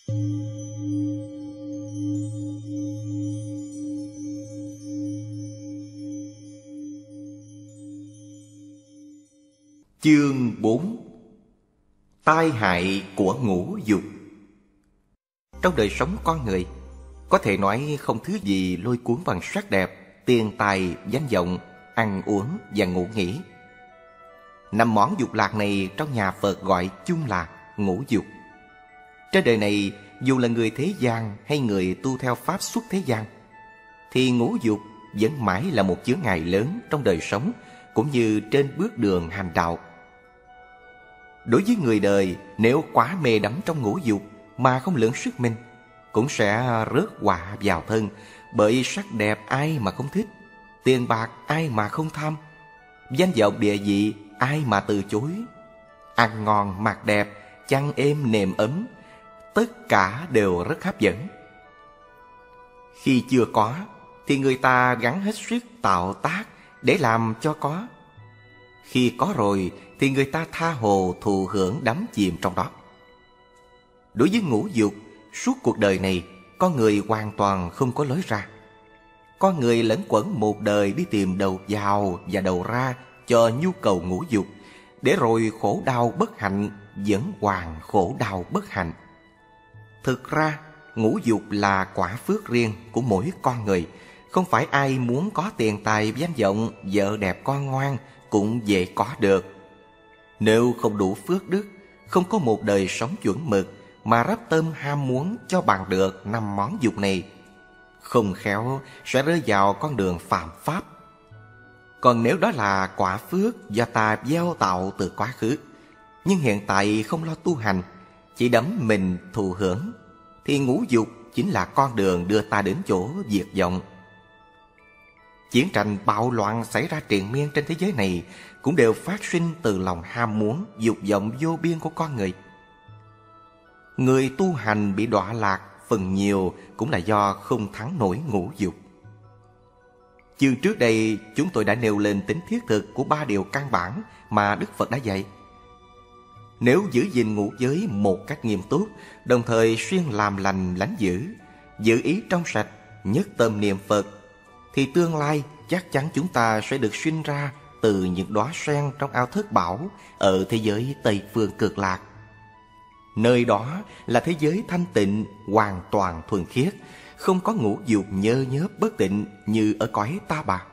Chương 4: Tai hại của ngũ dục. Trong đời sống con người, có thể nói không thứ gì lôi cuốn bằng sắc đẹp, tiền tài, danh vọng, ăn uống và ngủ nghỉ. Năm món dục lạc này trong nhà Phật gọi chung là ngũ dục. Trên đời này, dù là người thế gian hay người tu theo pháp xuất thế gian, thì ngũ dục vẫn mãi là một chướng ngại lớn trong đời sống, cũng như trên bước đường hành đạo. Đối với người đời, nếu quá mê đắm trong ngũ dục mà không lượng sức mình, cũng sẽ rước họa vào thân. Bởi sắc đẹp ai mà không thích, tiền bạc ai mà không tham, danh vọng địa vị ai mà từ chối, ăn ngon mặc đẹp, chăn êm nệm ấm, tất cả đều rất hấp dẫn. Khi chưa có thì người ta gắng hết sức tạo tác để làm cho có. Khi có rồi thì người ta tha hồ thụ hưởng đắm chìm trong đó. Đối với ngũ dục, suốt cuộc đời này, con người hoàn toàn không có lối ra. Con người lẫn quẩn một đời đi tìm đầu vào và đầu ra cho nhu cầu ngũ dục, để rồi khổ đau bất hạnh vẫn hoàn khổ đau bất hạnh. Thực ra, ngũ dục là quả phước riêng của mỗi con người. Không phải ai muốn có tiền tài danh vọng, vợ đẹp con ngoan cũng dễ có được. Nếu không đủ phước đức, không có một đời sống chuẩn mực mà rắp tâm ham muốn cho bằng được năm món dục này, không khéo sẽ rơi vào con đường phạm pháp. Còn nếu đó là quả phước do ta gieo tạo từ quá khứ, nhưng hiện tại không lo tu hành, chỉ đắm mình thụ hưởng, thì ngũ dục chính là con đường đưa ta đến chỗ diệt vong. Chiến tranh bạo loạn xảy ra triền miên trên thế giới này cũng đều phát sinh từ lòng ham muốn, dục vọng vô biên của con người. Người tu hành bị đọa lạc phần nhiều cũng là do không thắng nổi ngũ dục. Chương trước đây chúng tôi đã nêu lên tính thiết thực của 3 điều căn bản mà Đức Phật đã dạy. Nếu giữ gìn ngũ giới một cách nghiêm túc, đồng thời xuyên làm lành lánh dữ, giữ ý trong sạch, nhất tâm niệm Phật, thì tương lai chắc chắn chúng ta sẽ được sinh ra từ những đóa sen trong ao thất bảo ở thế giới Tây Phương Cực Lạc. Nơi đó là thế giới thanh tịnh, hoàn toàn thuần khiết, không có ngũ dục nhơ nhớp bất tịnh như ở cõi ta bà.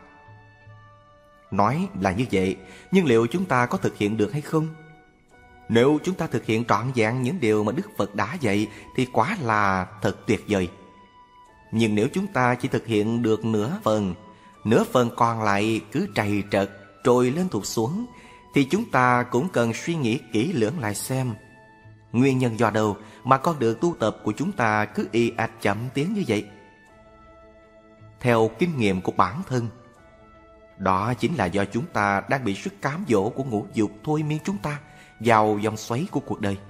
Nói là như vậy, nhưng liệu chúng ta có thực hiện được hay không? Nếu chúng ta thực hiện trọn vẹn những điều mà Đức Phật đã dạy thì quả là thật tuyệt vời. Nhưng nếu chúng ta chỉ thực hiện được nửa phần còn lại cứ trầy trật, trồi lên tụt xuống, thì chúng ta cũng cần suy nghĩ kỹ lưỡng lại xem nguyên nhân do đâu mà con đường tu tập của chúng ta cứ ì ạch chậm tiến như vậy. Theo kinh nghiệm của bản thân, đó chính là do chúng ta đang bị sức cám dỗ của ngũ dục thôi miên chúng ta vào vòng xoáy của cuộc đời.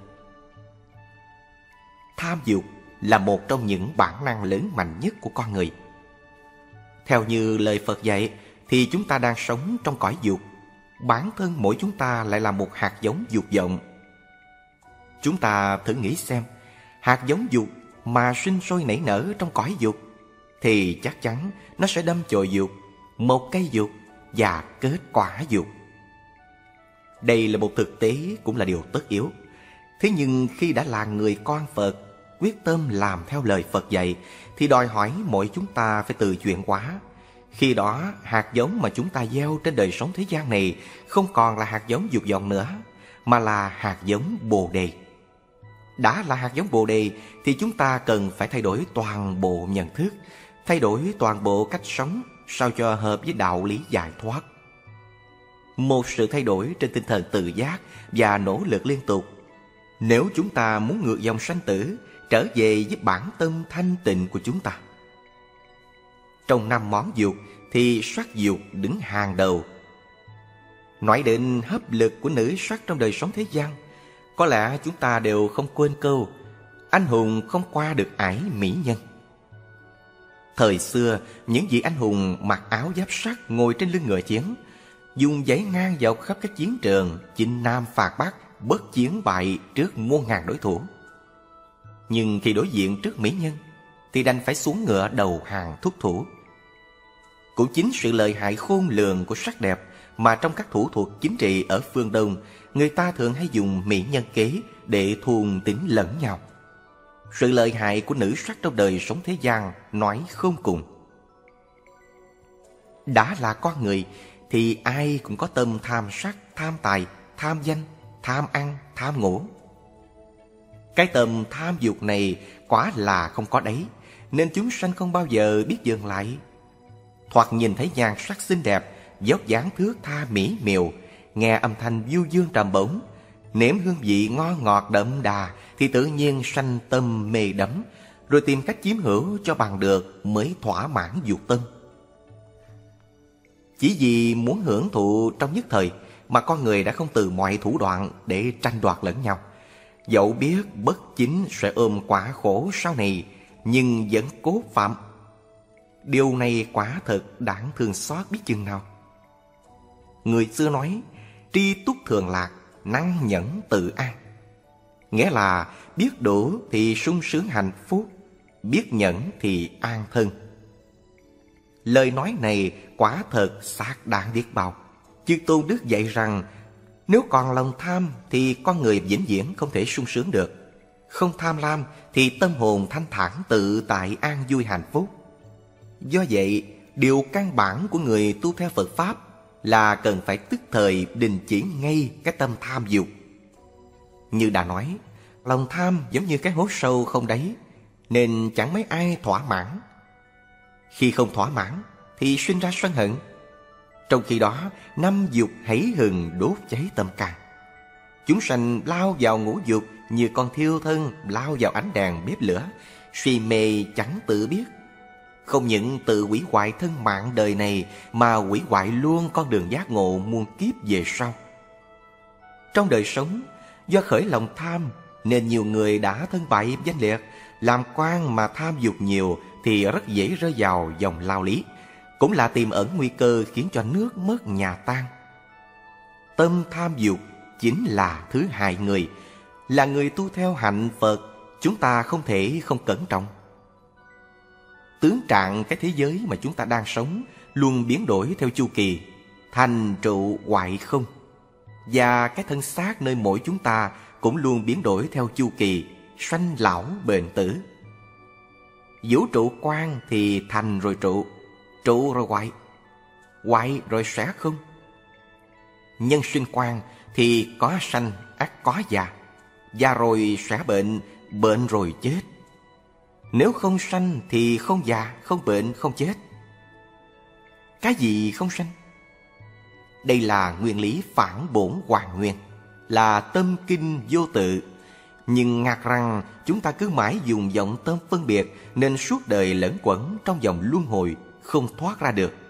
Tham dục là một trong những bản năng lớn mạnh nhất của con người. Theo như lời Phật dạy thì chúng ta đang sống trong cõi dục. Bản thân mỗi chúng ta lại là một hạt giống dục vọng. Chúng ta thử nghĩ xem, hạt giống dục mà sinh sôi nảy nở trong cõi dục thì chắc chắn nó sẽ đâm chồi dục, một cây dục và kết quả dục. Đây là một thực tế, cũng là điều tất yếu. Thế nhưng khi đã là người con Phật, quyết tâm làm theo lời Phật dạy, thì đòi hỏi mỗi chúng ta phải tự chuyển hóa. Khi đó, hạt giống mà chúng ta gieo trên đời sống thế gian này không còn là hạt giống dục vọng nữa, mà là hạt giống Bồ Đề. Đã là hạt giống Bồ Đề thì chúng ta cần phải thay đổi toàn bộ nhận thức, thay đổi toàn bộ cách sống sao cho hợp với đạo lý giải thoát. Một sự thay đổi trên tinh thần tự giác và nỗ lực liên tục. Nếu chúng ta muốn ngược dòng sanh tử, trở về với bản tâm thanh tịnh của chúng ta. Trong 5 món dục thì sắc dục đứng hàng đầu. Nói đến hấp lực của nữ sắc trong đời sống thế gian, có lẽ chúng ta đều không quên câu anh hùng không qua được ải mỹ nhân. Thời xưa, những vị anh hùng mặc áo giáp sắt ngồi trên lưng ngựa chiến, dùng giấy ngang dọc khắp các chiến trường, chinh nam phạt bắc, bất chiến bại trước muôn ngàn đối thủ. nhưng khi đối diện trước mỹ nhân thì đành phải xuống ngựa đầu hàng thúc thủ. Cũng chính sự lợi hại khôn lường của sắc đẹp mà trong các thủ thuật chính trị ở phương Đông, người ta thường hay dùng mỹ nhân kế để thôn tính lẫn nhau. Sự lợi hại của nữ sắc trong đời sống thế gian nói không cùng. Đã là con người thì ai cũng có tâm tham sắc, tham tài, tham danh, tham ăn, tham ngủ. Cái tâm tham dục này quả là không có đáy, nên chúng sanh không bao giờ biết dừng lại. Thoạt nhìn thấy nhan sắc xinh đẹp, dốc dáng thước tha mỹ miều, nghe âm thanh du dương trầm bổng, nếm hương vị ngon ngọt đậm đà, thì tự nhiên sanh tâm mê đắm, rồi tìm cách chiếm hữu cho bằng được mới thỏa mãn dục tâm. Chỉ vì muốn hưởng thụ trong nhất thời mà con người đã không từ mọi thủ đoạn để tranh đoạt lẫn nhau. Dẫu biết bất chính sẽ ôm quả khổ sau này, nhưng vẫn cố phạm. Điều này quả thật đáng thương xót biết chừng nào. Người xưa nói, tri túc thường lạc, năng nhẫn tự an. Nghĩa là biết đủ thì sung sướng hạnh phúc, biết nhẫn thì an thân. Lời nói này quả thật xác đáng biết bao. Chư Tôn Đức dạy rằng, nếu còn lòng tham thì con người vĩnh viễn không thể sung sướng được. Không tham lam thì tâm hồn thanh thản tự tại an vui hạnh phúc. Do vậy, điều căn bản của người tu theo Phật Pháp là cần phải tức thời đình chỉ ngay cái tâm tham dục. Như đã nói, lòng tham giống như cái hố sâu không đáy, nên chẳng mấy ai thỏa mãn. Khi không thỏa mãn thì sinh ra sân hận. Trong khi đó, năm dục hãy hừng đốt cháy tâm can. Chúng sanh lao vào ngũ dục như con thiêu thân lao vào ánh đèn bếp lửa, suy mê chẳng tự biết. Không những tự hủy hoại thân mạng đời này mà hủy hoại luôn con đường giác ngộ muôn kiếp về sau. Trong đời sống, do khởi lòng tham nên nhiều người đã thân bại danh liệt. Làm quan mà tham dục nhiều thì rất dễ rơi vào dòng lao lý, cũng là tiềm ẩn nguy cơ khiến cho nước mất nhà tan. Tâm tham dục chính là thứ hại người. Là người tu theo hạnh Phật, chúng ta không thể không cẩn trọng. Tướng trạng cái thế giới mà chúng ta đang sống luôn biến đổi theo chu kỳ, thành trụ hoại không. Và cái thân xác nơi mỗi chúng ta cũng luôn biến đổi theo chu kỳ, sanh lão bền tử. Vũ trụ quan thì thành rồi trụ, trụ rồi hoại, hoại rồi sẽ không. Nhân sinh quan thì có sanh ắt có già, già rồi sẽ bệnh, bệnh rồi chết. Nếu không sanh thì không già, không bệnh, không chết. Cái gì không sanh? Đây là nguyên lý phản bổn hoàn nguyên, là tâm kinh vô tự. Nhưng ngạc rằng chúng ta cứ mãi dùng vọng tâm phân biệt, nên suốt đời lẫn quẩn trong vòng luân hồi, không thoát ra được.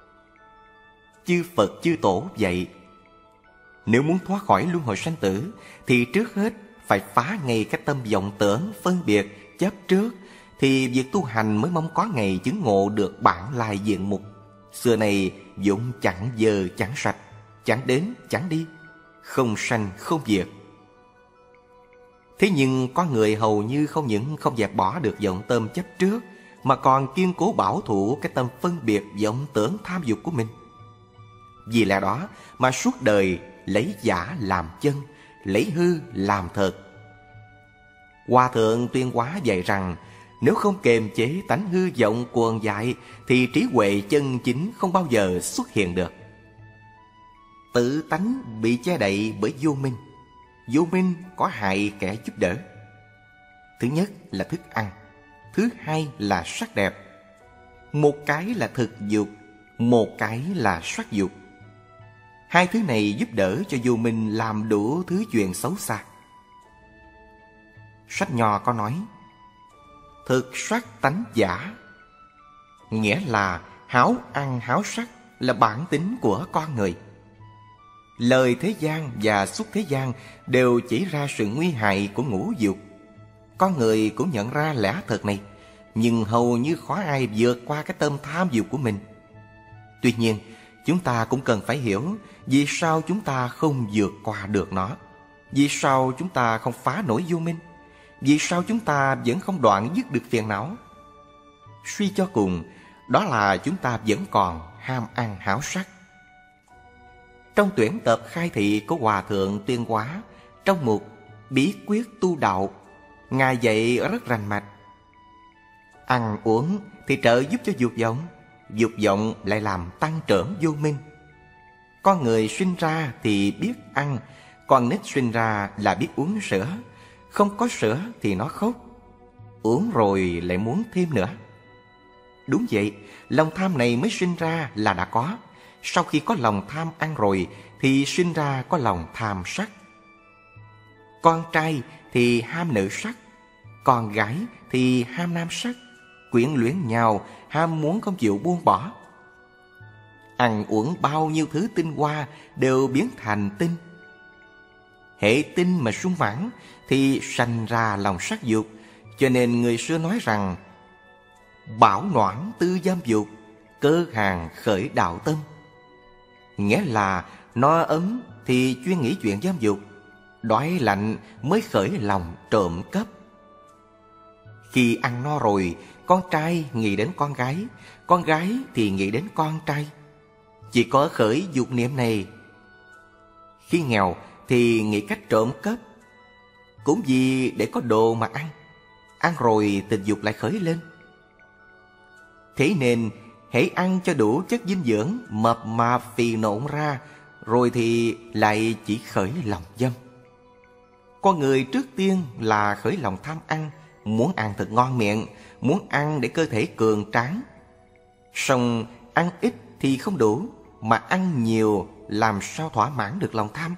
Chư Phật chư Tổ dạy, nếu muốn thoát khỏi luân hồi sanh tử thì trước hết phải phá ngay cái tâm vọng tưởng phân biệt chấp trước, thì việc tu hành mới mong có ngày chứng ngộ được bản lai diện mục. Xưa này vốn chẳng dơ chẳng sạch, chẳng đến chẳng đi, không sanh không diệt. Thế nhưng có người hầu như không những không dẹp bỏ được vọng tâm chấp trước, mà còn kiên cố bảo thủ cái tâm phân biệt vọng tưởng tham dục của mình. Vì lẽ đó mà suốt đời lấy giả làm chân, lấy hư làm thật. Hòa thượng Tuyên Hóa dạy rằng, nếu không kiềm chế tánh hư vọng cuồng dại thì trí huệ chân chính không bao giờ xuất hiện được. Tự tánh bị che đậy bởi vô minh. Vô minh có hại kẻ giúp đỡ. Thứ nhất là thức ăn, thứ hai là sắc đẹp. Một cái là thực dục, một cái là sắc dục. Hai thứ này giúp đỡ cho vô minh làm đủ thứ chuyện xấu xa. Sách Nho có nói, thực sắc tánh giả, nghĩa là háo ăn háo sắc là bản tính của con người. Lời thế gian và xuất thế gian đều chỉ ra sự nguy hại của ngũ dục. Con người cũng nhận ra lẽ thật này, nhưng hầu như khó ai vượt qua cái tâm tham dục của mình. Tuy nhiên, chúng ta cũng cần phải hiểu vì sao chúng ta không vượt qua được nó. Vì sao chúng ta không phá nổi vô minh? Vì sao chúng ta vẫn không đoạn dứt được phiền não? Suy cho cùng, đó là chúng ta vẫn còn ham ăn háo sắc. Trong tuyển tập khai thị của Hòa Thượng Tuyên Hóa, trong mục Bí quyết tu đạo, Ngài dạy rất rành mạch. Ăn uống thì trợ giúp cho dục vọng lại làm tăng trưởng vô minh. Con người sinh ra thì biết ăn, con nít sinh ra là biết uống sữa. Không có sữa thì nó khóc, uống rồi lại muốn thêm nữa. Đúng vậy, lòng tham này mới sinh ra là đã có. Sau khi có lòng tham ăn rồi thì sinh ra có lòng tham sắc. Con trai thì ham nữ sắc, con gái thì ham nam sắc, quyến luyến nhau, ham muốn không chịu buông bỏ. Ăn uống bao nhiêu thứ tinh hoa đều biến thành tinh. Hệ tinh mà sung mãn thì sanh ra lòng sắc dục. Cho nên người xưa nói rằng bảo noãn tư giam dục, cơ hàng khởi đạo tâm. Nghĩa là no ấm thì chuyên nghĩ chuyện giam dục, đói lạnh mới khởi lòng trộm cắp. Khi ăn no rồi, con trai nghĩ đến con gái thì nghĩ đến con trai. Chỉ có khởi dục niệm này. Khi nghèo thì nghĩ cách trộm cắp, cũng vì để có đồ mà ăn. Ăn rồi tình dục lại khởi lên. Thế nên hễ ăn cho đủ chất dinh dưỡng, mập mạp phì nộn ra, rồi thì lại chỉ khởi lòng dâm. Con người trước tiên là khởi lòng tham ăn, muốn ăn thật ngon miệng, muốn ăn để cơ thể cường tráng. Song ăn ít thì không đủ, mà ăn nhiều làm sao thỏa mãn được lòng tham.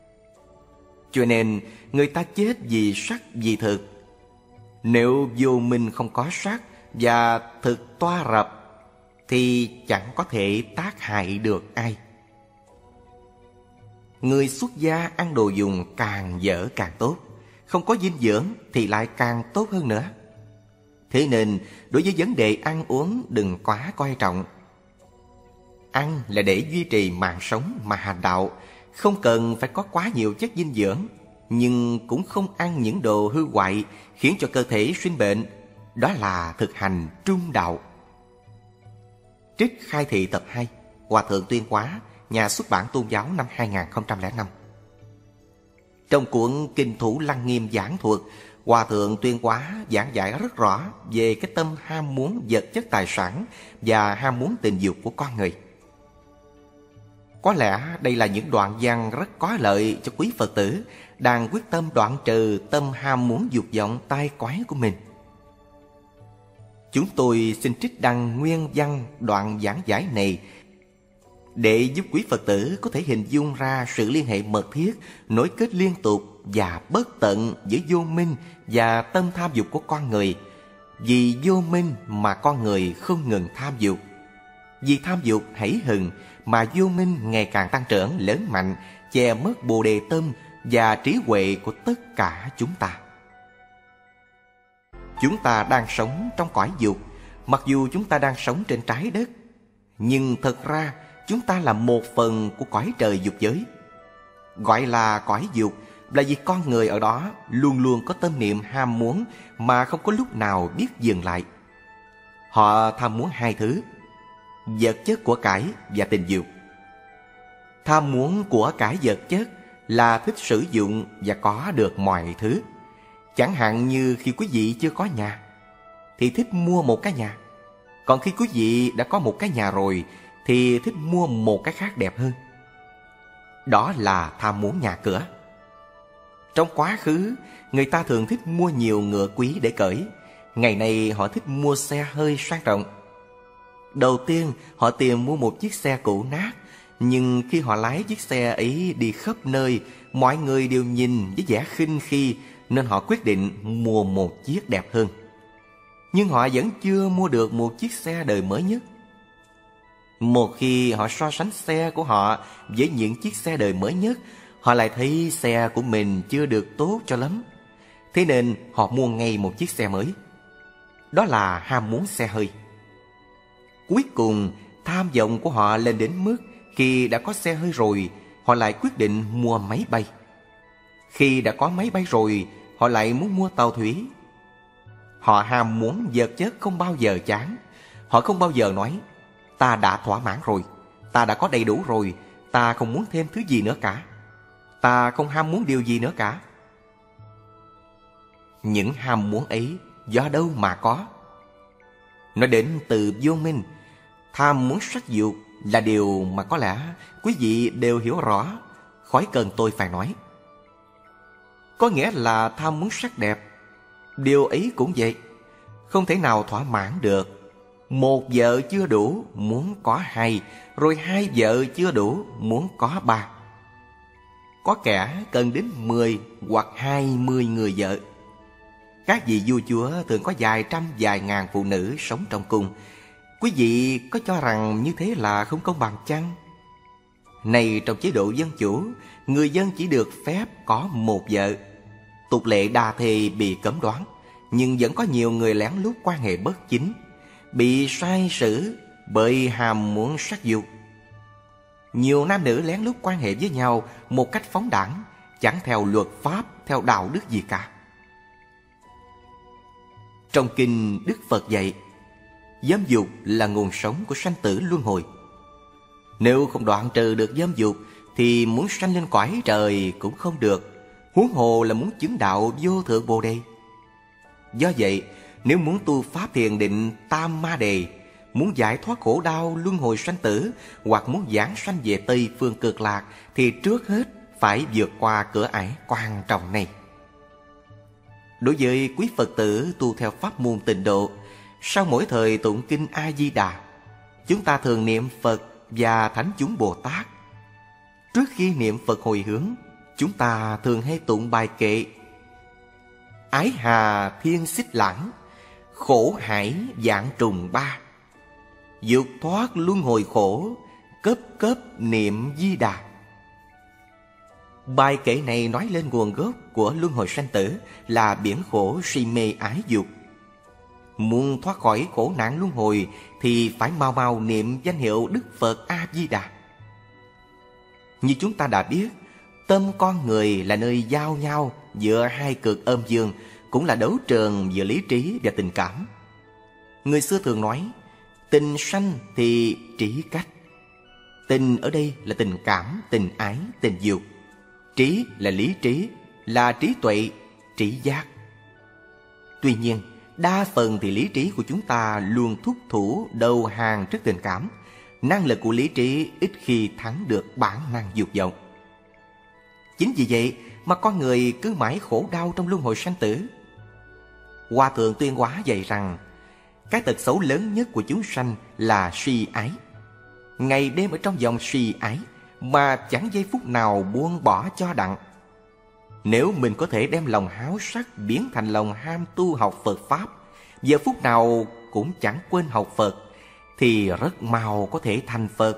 Cho nên người ta chết vì sắc vì thực. Nếu vô minh không có sắc và thực toa rập thì chẳng có thể tác hại được ai. Người xuất gia ăn đồ dùng càng dở càng tốt, không có dinh dưỡng thì lại càng tốt hơn nữa. Thế nên đối với vấn đề ăn uống đừng quá coi trọng. Ăn là để duy trì mạng sống mà hành đạo, không cần phải có quá nhiều chất dinh dưỡng, nhưng cũng không ăn những đồ hư hoại khiến cho cơ thể sinh bệnh. Đó là thực hành trung đạo. Trích khai thị tập 2, Hòa Thượng Tuyên Hóa, Nhà xuất bản Tôn giáo năm 2005. Trong cuốn Kinh Thủ Lăng Nghiêm giảng thuật, Hòa Thượng Tuyên Hóa giảng giải rất rõ về cái tâm ham muốn vật chất tài sản và ham muốn tình dục của con người. Có lẽ đây là những đoạn văn rất có lợi cho quý Phật tử đang quyết tâm đoạn trừ tâm ham muốn dục vọng tai quái của mình. Chúng tôi xin trích đăng nguyên văn đoạn giảng giải này để giúp quý Phật tử có thể hình dung ra sự liên hệ mật thiết, nối kết liên tục và bất tận giữa vô minh và tâm tham dục của con người. Vì vô minh mà con người không ngừng tham dục. Vì tham dục hẫy hừng mà vô minh ngày càng tăng trưởng lớn mạnh, che mất bồ đề tâm và trí huệ của tất cả chúng ta. Chúng ta đang sống trong cõi dục, mặc dù chúng ta đang sống trên trái đất, nhưng thật ra chúng ta là một phần của cõi trời dục giới. Gọi là cõi dục là vì con người ở đó luôn luôn có tâm niệm ham muốn mà không có lúc nào biết dừng lại. Họ tham muốn hai thứ: vật chất của cải và tình dục. Tham muốn của cải vật chất là thích sử dụng và có được mọi thứ. Chẳng hạn như khi quý vị chưa có nhà thì thích mua một cái nhà. Còn khi quý vị đã có một cái nhà rồi thì thích mua một cái khác đẹp hơn. Đó là tham muốn nhà cửa. Trong quá khứ, người ta thường thích mua nhiều ngựa quý để cưỡi. Ngày nay họ thích mua xe hơi sang trọng. Đầu tiên họ tìm mua một chiếc xe cũ nát, nhưng khi họ lái chiếc xe ấy đi khắp nơi, mọi người đều nhìn với vẻ khinh khi, nên họ quyết định mua một chiếc đẹp hơn. Nhưng họ vẫn chưa mua được một chiếc xe đời mới nhất. Một khi họ so sánh xe của họ với những chiếc xe đời mới nhất, họ lại thấy xe của mình chưa được tốt cho lắm. Thế nên họ mua ngay một chiếc xe mới. Đó là ham muốn xe hơi. Cuối cùng, tham vọng của họ lên đến mức khi đã có xe hơi rồi, họ lại quyết định mua máy bay. Khi đã có máy bay rồi, họ họ lại muốn mua tàu thủy. Họ ham muốn vật chất không bao giờ chán. Họ không bao giờ nói ta đã thỏa mãn rồi, ta đã có đầy đủ rồi, ta không muốn thêm thứ gì nữa cả, ta không ham muốn điều gì nữa cả. Những ham muốn ấy do đâu mà có? Nó đến từ vô minh. Tham muốn sắc dục là điều mà có lẽ quý vị đều hiểu rõ, khỏi cần tôi phải nói. Có nghĩa là tham muốn sắc đẹp. Điều ấy cũng vậy, không thể nào thỏa mãn được. Một vợ chưa đủ, muốn có hai, rồi hai vợ chưa đủ, muốn có ba. Có kẻ cần đến 10 hoặc 20 người vợ. Các vị vua chúa thường có vài trăm vài ngàn phụ nữ sống trong cung. Quý vị có cho rằng như thế là không công bằng chăng? Này, trong chế độ dân chủ, người dân chỉ được phép có một vợ. Tục lệ đa thê bị cấm đoán, nhưng vẫn có nhiều người lén lút quan hệ bất chính, bị sai xử bởi ham muốn sắc dục. Nhiều nam nữ lén lút quan hệ với nhau một cách phóng đãng, chẳng theo luật pháp, theo đạo đức gì cả. Trong kinh, Đức Phật dạy, dâm dục là nguồn sống của sanh tử luân hồi. Nếu không đoạn trừ được dâm dục thì muốn sanh lên cõi trời cũng không được, huống hồ là muốn chứng đạo vô thượng Bồ Đề. Do vậy, nếu muốn tu pháp thiền định tam ma đề, muốn giải thoát khổ đau luân hồi sanh tử, hoặc muốn giảng sanh về Tây phương Cực Lạc, thì trước hết phải vượt qua cửa ải quan trọng này. Đối với quý Phật tử tu theo pháp môn Tịnh Độ, sau mỗi thời tụng kinh A Di Đà, chúng ta thường niệm Phật và Thánh chúng Bồ Tát. Trước khi niệm Phật hồi hướng, chúng ta thường hay tụng bài kệ: ái hà thiên xích lãng, khổ hải vạn trùng ba, dục thoát luân hồi khổ, cấp cấp niệm Di Đà. Bài kệ này nói lên nguồn gốc của luân hồi sanh tử là biển khổ si mê ái dục. Muốn thoát khỏi khổ nạn luân hồi thì phải mau mau niệm danh hiệu Đức Phật A Di Đà. Như chúng ta đã biết, tâm con người là nơi giao nhau giữa hai cực âm dương, cũng là đấu trường giữa lý trí và tình cảm. Người xưa thường nói, tình sanh thì trí cách. Tình ở đây là tình cảm, tình ái, tình dục. Trí là lý trí, là trí tuệ, trí giác. Tuy nhiên, đa phần thì lý trí của chúng ta luôn thúc thủ đầu hàng trước tình cảm. Năng lực của lý trí ít khi thắng được bản năng dục vọng. Chính vì vậy mà con người cứ mãi khổ đau trong luân hồi sanh tử. Hòa thượng Tuyên Hóa dạy rằng, cái tật xấu lớn nhất của chúng sanh là si ái. Ngày đêm ở trong vòng si ái mà chẳng giây phút nào buông bỏ cho đặng. Nếu mình có thể đem lòng háo sắc biến thành lòng ham tu học Phật Pháp, giờ phút nào cũng chẳng quên học Phật, thì rất mau có thể thành Phật.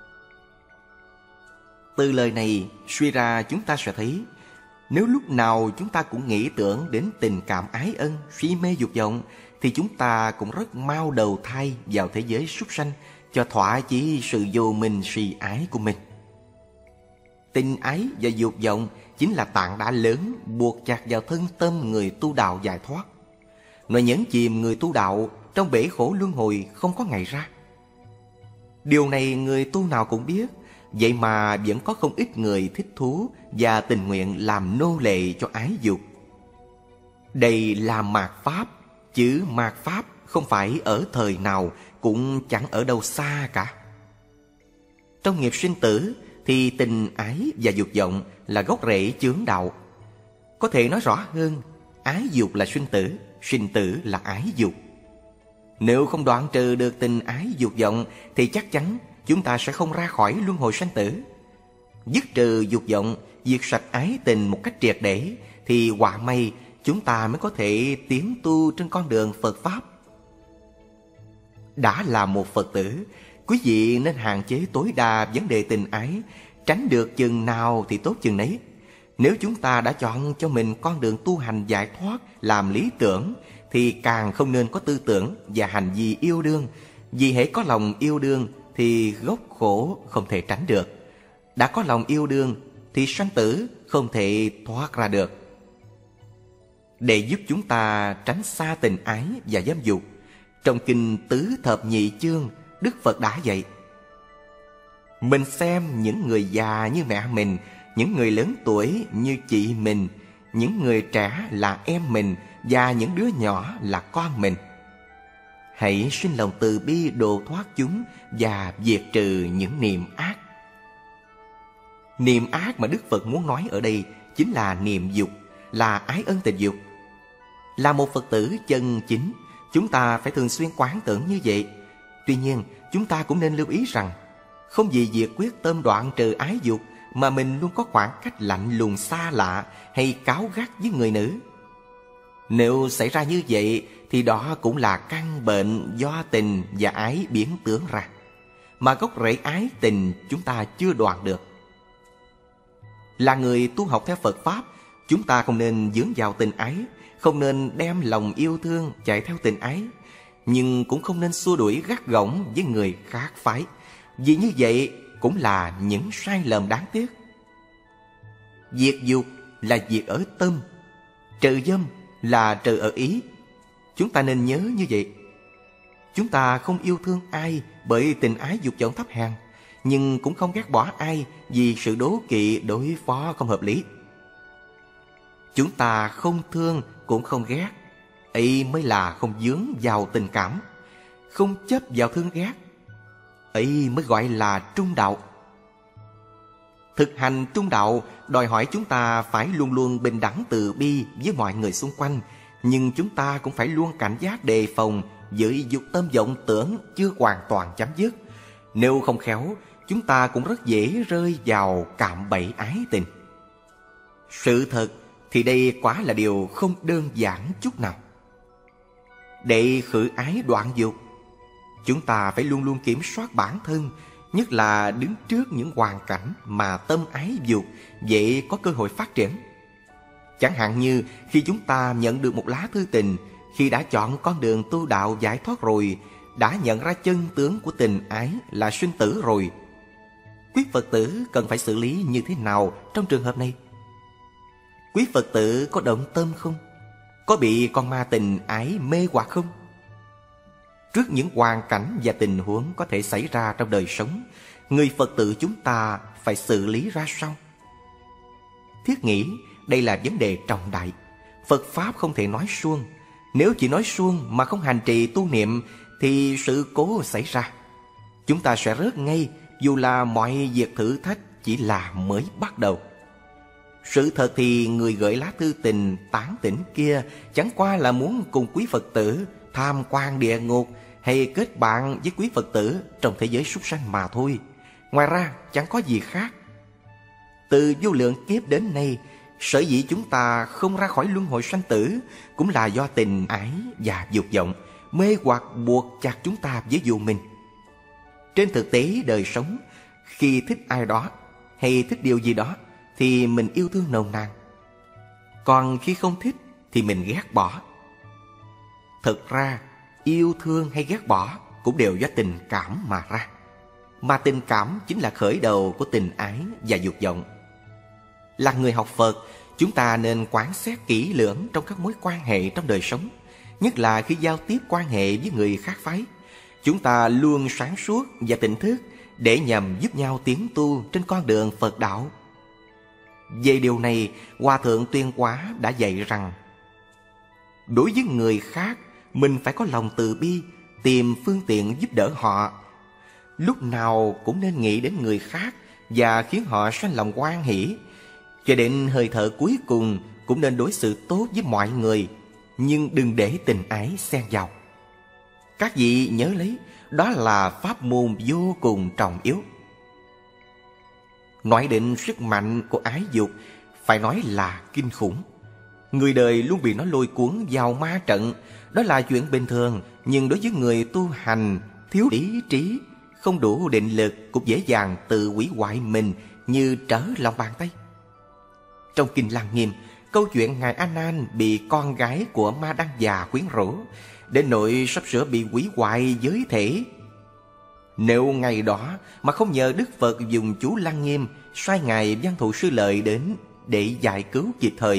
Từ lời này suy ra chúng ta sẽ thấy, nếu lúc nào chúng ta cũng nghĩ tưởng đến tình cảm ái ân, si mê dục vọng, thì chúng ta cũng rất mau đầu thai vào thế giới súc sanh, cho thỏa chí sự vô minh si ái của mình. Tình ái và dục vọng chính là tảng đá lớn buộc chặt vào thân tâm người tu đạo giải thoát. Nó nhấn chìm người tu đạo trong bể khổ luân hồi không có ngày ra. Điều này người tu nào cũng biết, vậy mà vẫn có không ít người thích thú và tình nguyện làm nô lệ cho ái dục. Đây là mạt pháp, chứ mạt pháp không phải ở thời nào, cũng chẳng ở đâu xa cả. Trong nghiệp sinh tử thì tình ái và dục vọng là gốc rễ chướng đạo. Có thể nói rõ hơn, ái dục là sinh tử là ái dục. Nếu không đoạn trừ được tình ái dục vọng thì chắc chắn chúng ta sẽ không ra khỏi luân hồi sanh tử. Dứt trừ dục vọng, diệt sạch ái tình một cách triệt để, thì họa may chúng ta mới có thể tiến tu trên con đường Phật Pháp. Đã là một Phật tử, quý vị nên hạn chế tối đa vấn đề tình ái, tránh được chừng nào thì tốt chừng nấy. Nếu chúng ta đã chọn cho mình con đường tu hành giải thoát làm lý tưởng, thì càng không nên có tư tưởng và hành vi yêu đương. Vì hễ có lòng yêu đương thì gốc khổ không thể tránh được. Đã có lòng yêu đương thì sanh tử không thể thoát ra được. để giúp chúng ta tránh xa tình ái và dâm dục. Trong kinh Tứ Thập Nhị Chương, Đức Phật đã dạy: mình xem những người già như mẹ mình, những người lớn tuổi như chị mình, những người trẻ là em mình, và những đứa nhỏ là con mình. Hãy sinh lòng từ bi độ thoát chúng và diệt trừ những niệm ác. Niệm ác mà Đức Phật muốn nói ở đây chính là niệm dục, là ái ân tình dục. Là một Phật tử chân chính, chúng ta phải thường xuyên quán tưởng như vậy. Tuy nhiên, chúng ta cũng nên lưu ý rằng không vì việc quyết tâm đoạn trừ ái dục mà mình luôn có khoảng cách lạnh lùng xa lạ hay cáu gắt với người nữ. Nếu xảy ra như vậy thì đó cũng là căn bệnh do tình và ái biến tướng ra, mà gốc rễ ái tình chúng ta chưa đoạn được. Là người tu học theo Phật Pháp, chúng ta không nên dướng vào tình ái, không nên đem lòng yêu thương chạy theo tình ái, nhưng cũng không nên xua đuổi gắt gỏng với người khác phái, vì như vậy cũng là những sai lầm đáng tiếc. Diệt dục là diệt ở tâm, trừ dâm là trừ ở ý. Chúng ta nên nhớ như vậy. Chúng ta không yêu thương ai bởi tình ái dục vọng thấp hèn, nhưng cũng không ghét bỏ ai vì sự đố kỵ đối phó không hợp lý. Chúng ta không thương cũng không ghét, ấy mới là không dướng vào tình cảm, không chấp vào thương ghét, ấy mới gọi là trung đạo. Thực hành trung đạo đòi hỏi chúng ta phải luôn luôn bình đẳng từ bi với mọi người xung quanh, nhưng chúng ta cũng phải luôn cảnh giác đề phòng với dục tâm vọng tưởng chưa hoàn toàn chấm dứt. Nếu không khéo, chúng ta cũng rất dễ rơi vào cạm bẫy ái tình. Sự thật thì đây quả là điều không đơn giản chút nào. Để khử ái đoạn dục, chúng ta phải luôn luôn kiểm soát bản thân, nhất là đứng trước những hoàn cảnh mà tâm ái dục dễ có cơ hội phát triển. Chẳng hạn như khi chúng ta nhận được một lá thư tình, khi đã chọn con đường tu đạo giải thoát rồi, đã nhận ra chân tướng của tình ái là sinh tử rồi. Quý Phật tử cần phải xử lý như thế nào trong trường hợp này? Quý Phật tử có động tâm không? Có bị con ma tình ái mê hoặc không? Trước những hoàn cảnh và tình huống có thể xảy ra trong đời sống, người Phật tử chúng ta phải xử lý ra sao? Thiết nghĩ đây là vấn đề trọng đại. Phật Pháp không thể nói suông. Nếu chỉ nói suông mà không hành trì tu niệm thì sự cố xảy ra. Chúng ta sẽ rớt ngay, dù là mọi việc thử thách chỉ là mới bắt đầu. Sự thật thì người gửi lá thư tình tán tỉnh kia chẳng qua là muốn cùng quý Phật tử tham quan địa ngục hay kết bạn với quý Phật tử trong thế giới súc sanh mà thôi. Ngoài ra chẳng có gì khác. Từ vô lượng kiếp đến nay, sở dĩ chúng ta không ra khỏi luân hồi sanh tử cũng là do tình ái và dục vọng mê hoặc buộc chặt chúng ta với vô minh. Trên thực tế đời sống, khi thích ai đó hay thích điều gì đó thì mình yêu thương nồng nàn, còn khi không thích thì mình ghét bỏ. Thực ra yêu thương hay ghét bỏ cũng đều do tình cảm mà ra, mà tình cảm chính là khởi đầu của tình ái và dục vọng. Là người học Phật, chúng ta nên quán xét kỹ lưỡng trong các mối quan hệ trong đời sống, nhất là khi giao tiếp quan hệ với người khác phái. Chúng ta luôn sáng suốt và tỉnh thức để nhằm giúp nhau tiến tu trên con đường Phật đạo. Về điều này, Hòa Thượng Tuyên Hóa đã dạy rằng đối với người khác, mình phải có lòng từ bi, tìm phương tiện giúp đỡ họ. Lúc nào cũng nên nghĩ đến người khác và khiến họ sanh lòng hoan hỷ. Cho đến hơi thở cuối cùng cũng nên đối xử tốt với mọi người, nhưng đừng để tình ái xen vào. Các vị nhớ lấy, đó là pháp môn vô cùng trọng yếu. Nói đến sức mạnh của ái dục, phải nói là kinh khủng. Người đời luôn bị nó lôi cuốn vào ma trận. Đó là chuyện bình thường, nhưng đối với người tu hành thiếu ý trí, không đủ định lực, cũng dễ dàng tự hủy hoại mình như trở lòng bàn tay. Trong Kinh Lăng Nghiêm, câu chuyện Ngài A Nan bị con gái của Ma Đăng già quyến rũ đến nỗi sắp sửa bị hủy hoại giới thể. Nếu ngày đó mà không nhờ Đức Phật dùng chú Lăng Nghiêm sai Ngài Văn Thù Sư Lợi đến để giải cứu kịp thời,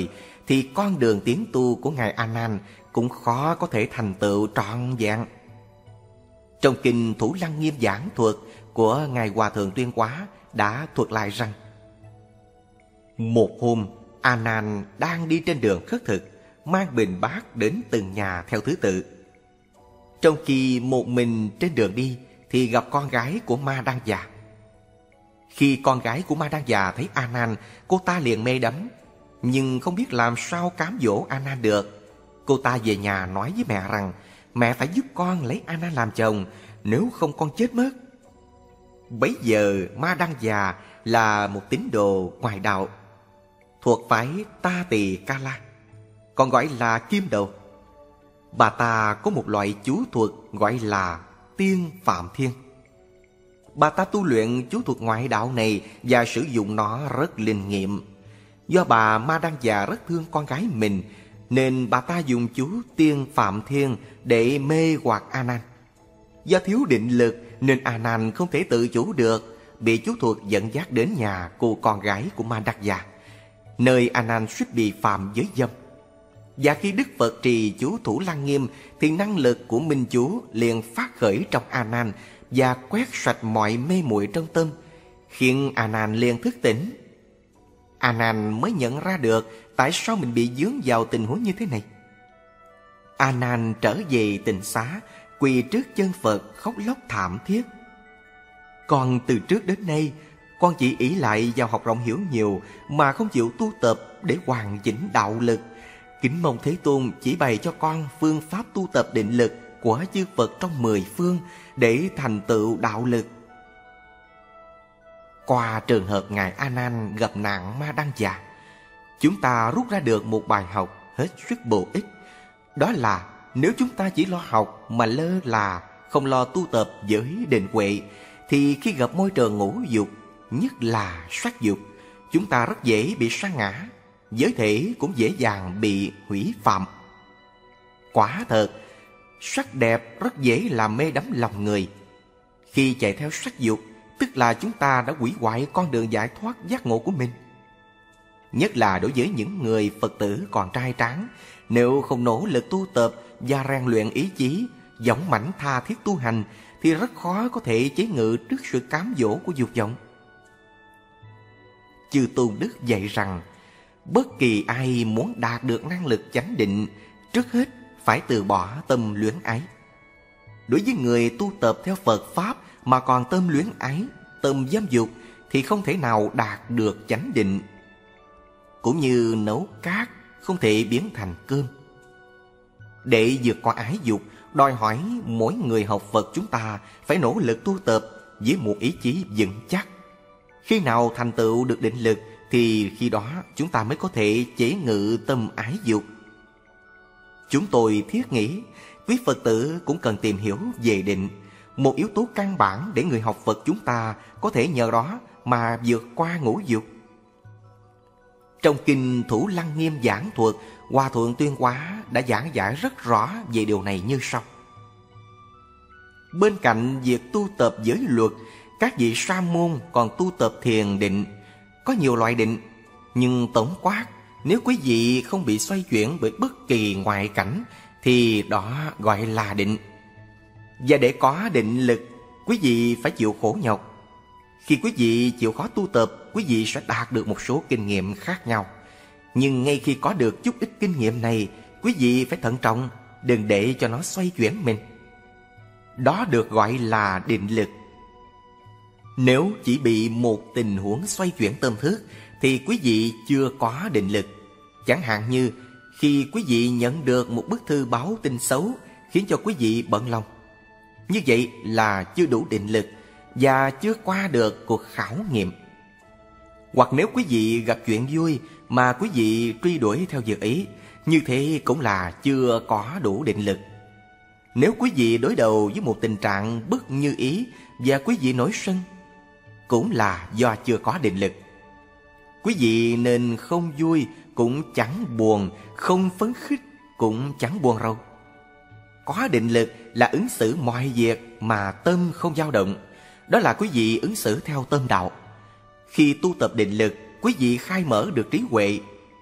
thì con đường tiến tu của Ngài A Nan cũng khó có thể thành tựu trọn vẹn. Trong kinh Thủ Lăng Nghiêm giảng thuật của Ngài Hòa Thượng Tuyên Quá đã thuật lại rằng: một hôm, A Nan đang đi trên đường khất thực, mang bình bát đến từng nhà theo thứ tự. Trong khi một mình trên đường đi thì gặp con gái của Ma Đăng Già. Khi con gái của Ma Đăng Già thấy A Nan, cô ta liền mê đắm, nhưng không biết làm sao cám dỗ A Nan được. Cô ta về nhà nói với mẹ rằng mẹ phải giúp con lấy A Nan làm chồng, nếu không con chết mất. Bấy giờ Ma Đăng Già là một tín đồ ngoại đạo, thuộc phái Ta Tỳ Ca La, còn gọi là Kim Đầu. Bà ta có một loại chú thuật gọi là Tiên Phạm Thiên. Bà ta tu luyện chú thuật ngoại đạo này và sử dụng nó rất linh nghiệm. Do bà Ma Đăng Già rất thương con gái mình, nên bà ta dùng chú Tiên Phạm Thiên để mê hoặc A Nan. Do thiếu định lực nên A Nan không thể tự chủ được, bị chú thuật dẫn dắt đến nhà cô con gái của Ma Đăng Già, nơi A Nan suýt bị phạm giới dâm. Và khi Đức Phật trì chú Thủ Lăng Nghiêm thì năng lực của minh chú liền phát khởi trong A Nan và quét sạch mọi mê muội trong tâm, khiến A Nan liền thức tỉnh. A Nan mới nhận ra được tại sao mình bị vướng vào tình huống như thế này. A Nan trở về tịnh xá, quỳ trước chân Phật khóc lóc thảm thiết: con từ trước đến nay, con chỉ ỷ lại vào học rộng hiểu nhiều mà không chịu tu tập để hoàn chỉnh đạo lực. Kính mong Thế Tôn chỉ bày cho con phương pháp tu tập định lực của chư Phật trong 10 phương để thành tựu đạo lực. Qua trường hợp Ngài A Nan gặp nạn Ma Đăng Già, chúng ta rút ra được một bài học hết sức bổ ích. Đó là nếu chúng ta chỉ lo học mà lơ là, không lo tu tập với định huệ, thì khi gặp môi trường ngũ dục, nhất là sắc dục, chúng ta rất dễ bị sa ngã, giới thể cũng dễ dàng bị hủy phạm. Quả thật, sắc đẹp rất dễ làm mê đắm lòng người. Khi chạy theo sắc dục, tức là chúng ta đã hủy hoại con đường giải thoát giác ngộ của mình. Nhất là đối với những người Phật tử còn trai tráng, nếu không nỗ lực tu tập và rèn luyện ý chí, dũng mãnh tha thiết tu hành, thì rất khó có thể chế ngự trước sự cám dỗ của dục vọng. Chư Tôn Đức dạy rằng, bất kỳ ai muốn đạt được năng lực chánh định, trước hết phải từ bỏ tâm luyến ái. Đối với người tu tập theo Phật Pháp mà còn tâm luyến ái, tâm dâm dục, thì không thể nào đạt được chánh định. Cũng như nấu cát không thể biến thành cơm. Để vượt qua ái dục, đòi hỏi mỗi người học Phật chúng ta phải nỗ lực tu tập với một ý chí vững chắc. Khi nào thành tựu được định lực thì khi đó chúng ta mới có thể chế ngự tâm ái dục. Chúng tôi thiết nghĩ quý Phật tử cũng cần tìm hiểu về định, một yếu tố căn bản để người học Phật chúng ta có thể nhờ đó mà vượt qua ngũ dục. Trong kinh Thủ Lăng Nghiêm giảng thuật, Hòa Thượng Tuyên Quá đã giảng giải rất rõ về điều này như sau. Bên cạnh việc tu tập giới luật, các vị sa môn còn tu tập thiền định. Có nhiều loại định, nhưng tổng quát, nếu quý vị không bị xoay chuyển bởi bất kỳ ngoại cảnh thì đó gọi là định. Và để có định lực, quý vị phải chịu khổ nhọc. Khi quý vị chịu khó tu tập, quý vị sẽ đạt được một số kinh nghiệm khác nhau. Nhưng ngay khi có được chút ít kinh nghiệm này, quý vị phải thận trọng, đừng để cho nó xoay chuyển mình. Đó được gọi là định lực. Nếu chỉ bị một tình huống xoay chuyển tâm thức thì quý vị chưa có định lực. Chẳng hạn như khi quý vị nhận được một bức thư báo tin xấu khiến cho quý vị bận lòng. Như vậy là chưa đủ định lực và chưa qua được cuộc khảo nghiệm. Hoặc nếu quý vị gặp chuyện vui mà quý vị truy đuổi theo việc ý, như thế cũng là chưa có đủ định lực. Nếu quý vị đối đầu với một tình trạng bất như ý và quý vị nổi sân, cũng là do chưa có định lực. Quý vị nên không vui cũng chẳng buồn, không phấn khích cũng chẳng buồn rầu. Có định lực là ứng xử mọi việc mà tâm không dao động. Đó là quý vị ứng xử theo tâm đạo. Khi tu tập định lực, quý vị khai mở được trí huệ.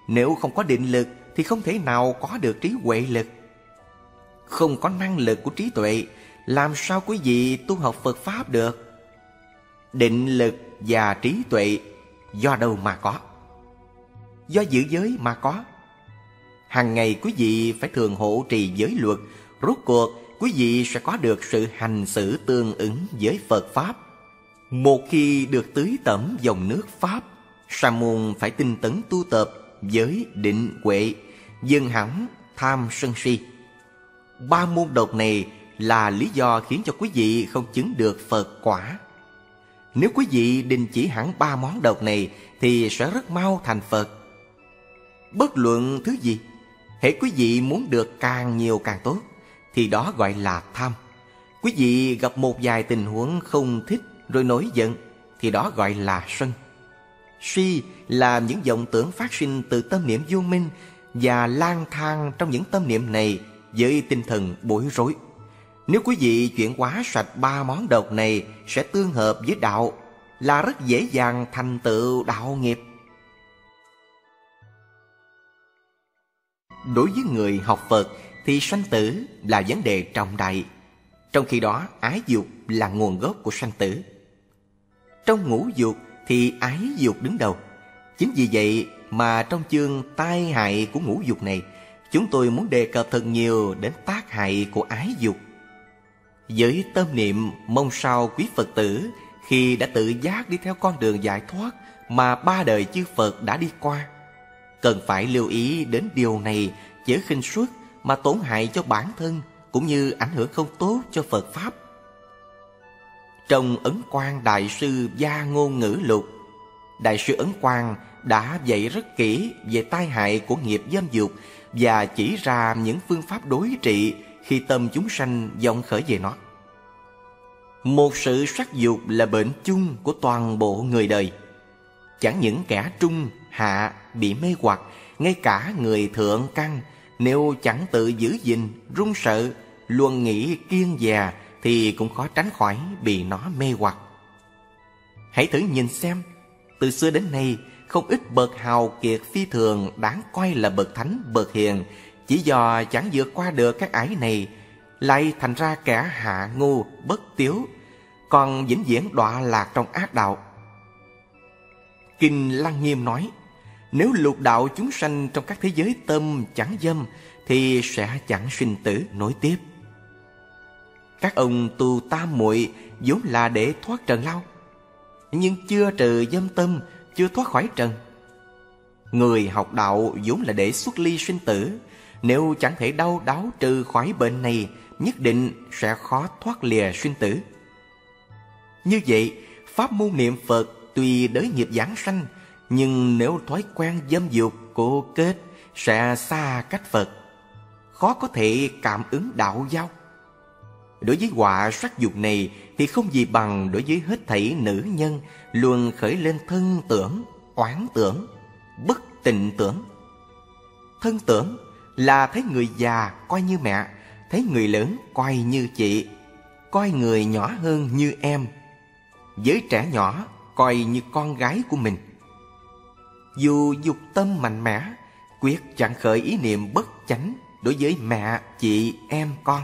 Nếu không có định lực thì không thể nào có được trí huệ lực. Không có năng lực của trí tuệ, làm sao quý vị tu học Phật Pháp được? Định lực và trí tuệ do đâu mà có? Do giữ giới mà có. Hàng ngày quý vị phải thường hộ trì giới luật, rốt cuộc quý vị sẽ có được sự hành xử tương ứng với Phật Pháp. Một khi được tưới tẩm dòng nước Pháp, sa môn phải tinh tấn tu tập giới định huệ, dừng hẳn tham sân si. 3 môn độc này là lý do khiến cho quý vị không chứng được Phật quả. Nếu quý vị đình chỉ hẳn 3 món độc này thì sẽ rất mau thành Phật. Bất luận thứ gì, hễ quý vị muốn được càng nhiều càng tốt, thì đó gọi là tham. Quý vị gặp một vài tình huống không thích rồi nổi giận, thì đó gọi là sân. Si là những vọng tưởng phát sinh từ tâm niệm vô minh và lang thang trong những tâm niệm này với tinh thần bối rối. Nếu quý vị chuyển hóa sạch 3 món độc này sẽ tương hợp với đạo, là rất dễ dàng thành tựu đạo nghiệp. Đối với người học Phật thì sanh tử là vấn đề trọng đại. Trong khi đó ái dục là nguồn gốc của sanh tử. Trong ngũ dục thì ái dục đứng đầu. Chính vì vậy mà trong chương tai hại của ngũ dục này, chúng tôi muốn đề cập thật nhiều đến tác hại của ái dục. Với tâm niệm mong sao quý Phật tử khi đã tự giác đi theo con đường giải thoát mà 3 đời chư Phật đã đi qua, cần phải lưu ý đến điều này, chớ khinh suất mà tổn hại cho bản thân cũng như ảnh hưởng không tốt cho Phật Pháp. Trong Ấn Quang Đại sư Gia Ngôn Ngữ Lục, Đại sư Ấn Quang đã dạy rất kỹ về tai hại của nghiệp dâm dục và chỉ ra những phương pháp đối trị khi tâm chúng sanh vọng khởi về nó. Một sự sắc dục là bệnh chung của toàn bộ người đời. Chẳng những kẻ trung, hạ bị mê hoặc, ngay cả người thượng căn nếu chẳng tự giữ gìn, run sợ, luôn nghĩ kiêng dè thì cũng khó tránh khỏi bị nó mê hoặc. Hãy thử nhìn xem, từ xưa đến nay không ít bậc hào kiệt phi thường đáng coi là bậc thánh, bậc hiền, chỉ do chẳng vượt qua được các ải này, lại thành ra kẻ hạ ngu, bất tiếu, còn vĩnh viễn đọa lạc trong ác đạo. Kinh Lăng Nghiêm nói, nếu lục đạo chúng sanh trong các thế giới tâm chẳng dâm thì sẽ chẳng sinh tử nối tiếp. Các ông tu tam muội vốn là để thoát trần lao, nhưng chưa trừ dâm tâm, chưa thoát khỏi trần. Người học đạo vốn là để xuất ly sinh tử, nếu chẳng thể đau đáu trừ khỏi bệnh này, nhất định sẽ khó thoát lìa sinh tử. Như vậy, pháp môn niệm Phật tuy đới nghiệp giảng sanh, nhưng nếu thói quen dâm dục cố kết sẽ xa cách Phật, khó có thể cảm ứng đạo giao. Đối với họa sắc dục này thì không gì bằng đối với hết thảy nữ nhân luôn khởi lên thân tưởng, oán tưởng, bất tịnh tưởng. Thân tưởng là thấy người già coi như mẹ, thấy người lớn coi như chị, coi người nhỏ hơn như em, với trẻ nhỏ coi như con gái của mình. Dù dục tâm mạnh mẽ, quyết chẳng khởi ý niệm bất chánh đối với mẹ, chị, em, con.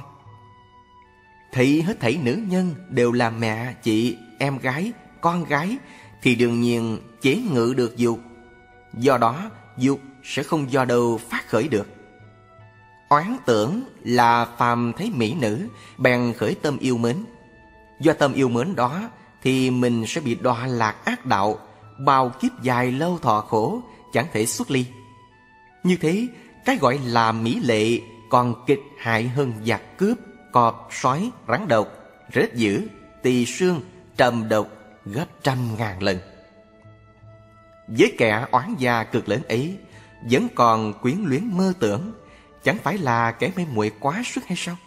Thấy hết thảy nữ nhân đều là mẹ, chị, em gái, con gái thì đương nhiên chế ngự được dục. Do đó dục sẽ không do đâu phát khởi được. Oán tưởng là phàm thấy mỹ nữ bèn khởi tâm yêu mến. Do tâm yêu mến đó thì mình sẽ bị đọa lạc ác đạo, bao kiếp dài lâu thọ khổ, chẳng thể xuất ly. Như thế, cái gọi là mỹ lệ còn kịch hại hơn giặc cướp, cọp, sói, rắn độc, rết dữ, tỳ xương, trầm độc gấp 100.000 lần. Với kẻ oán gia cực lớn ấy, vẫn còn quyến luyến mơ tưởng, chẳng phải là kẻ mê muội quá sức hay sao?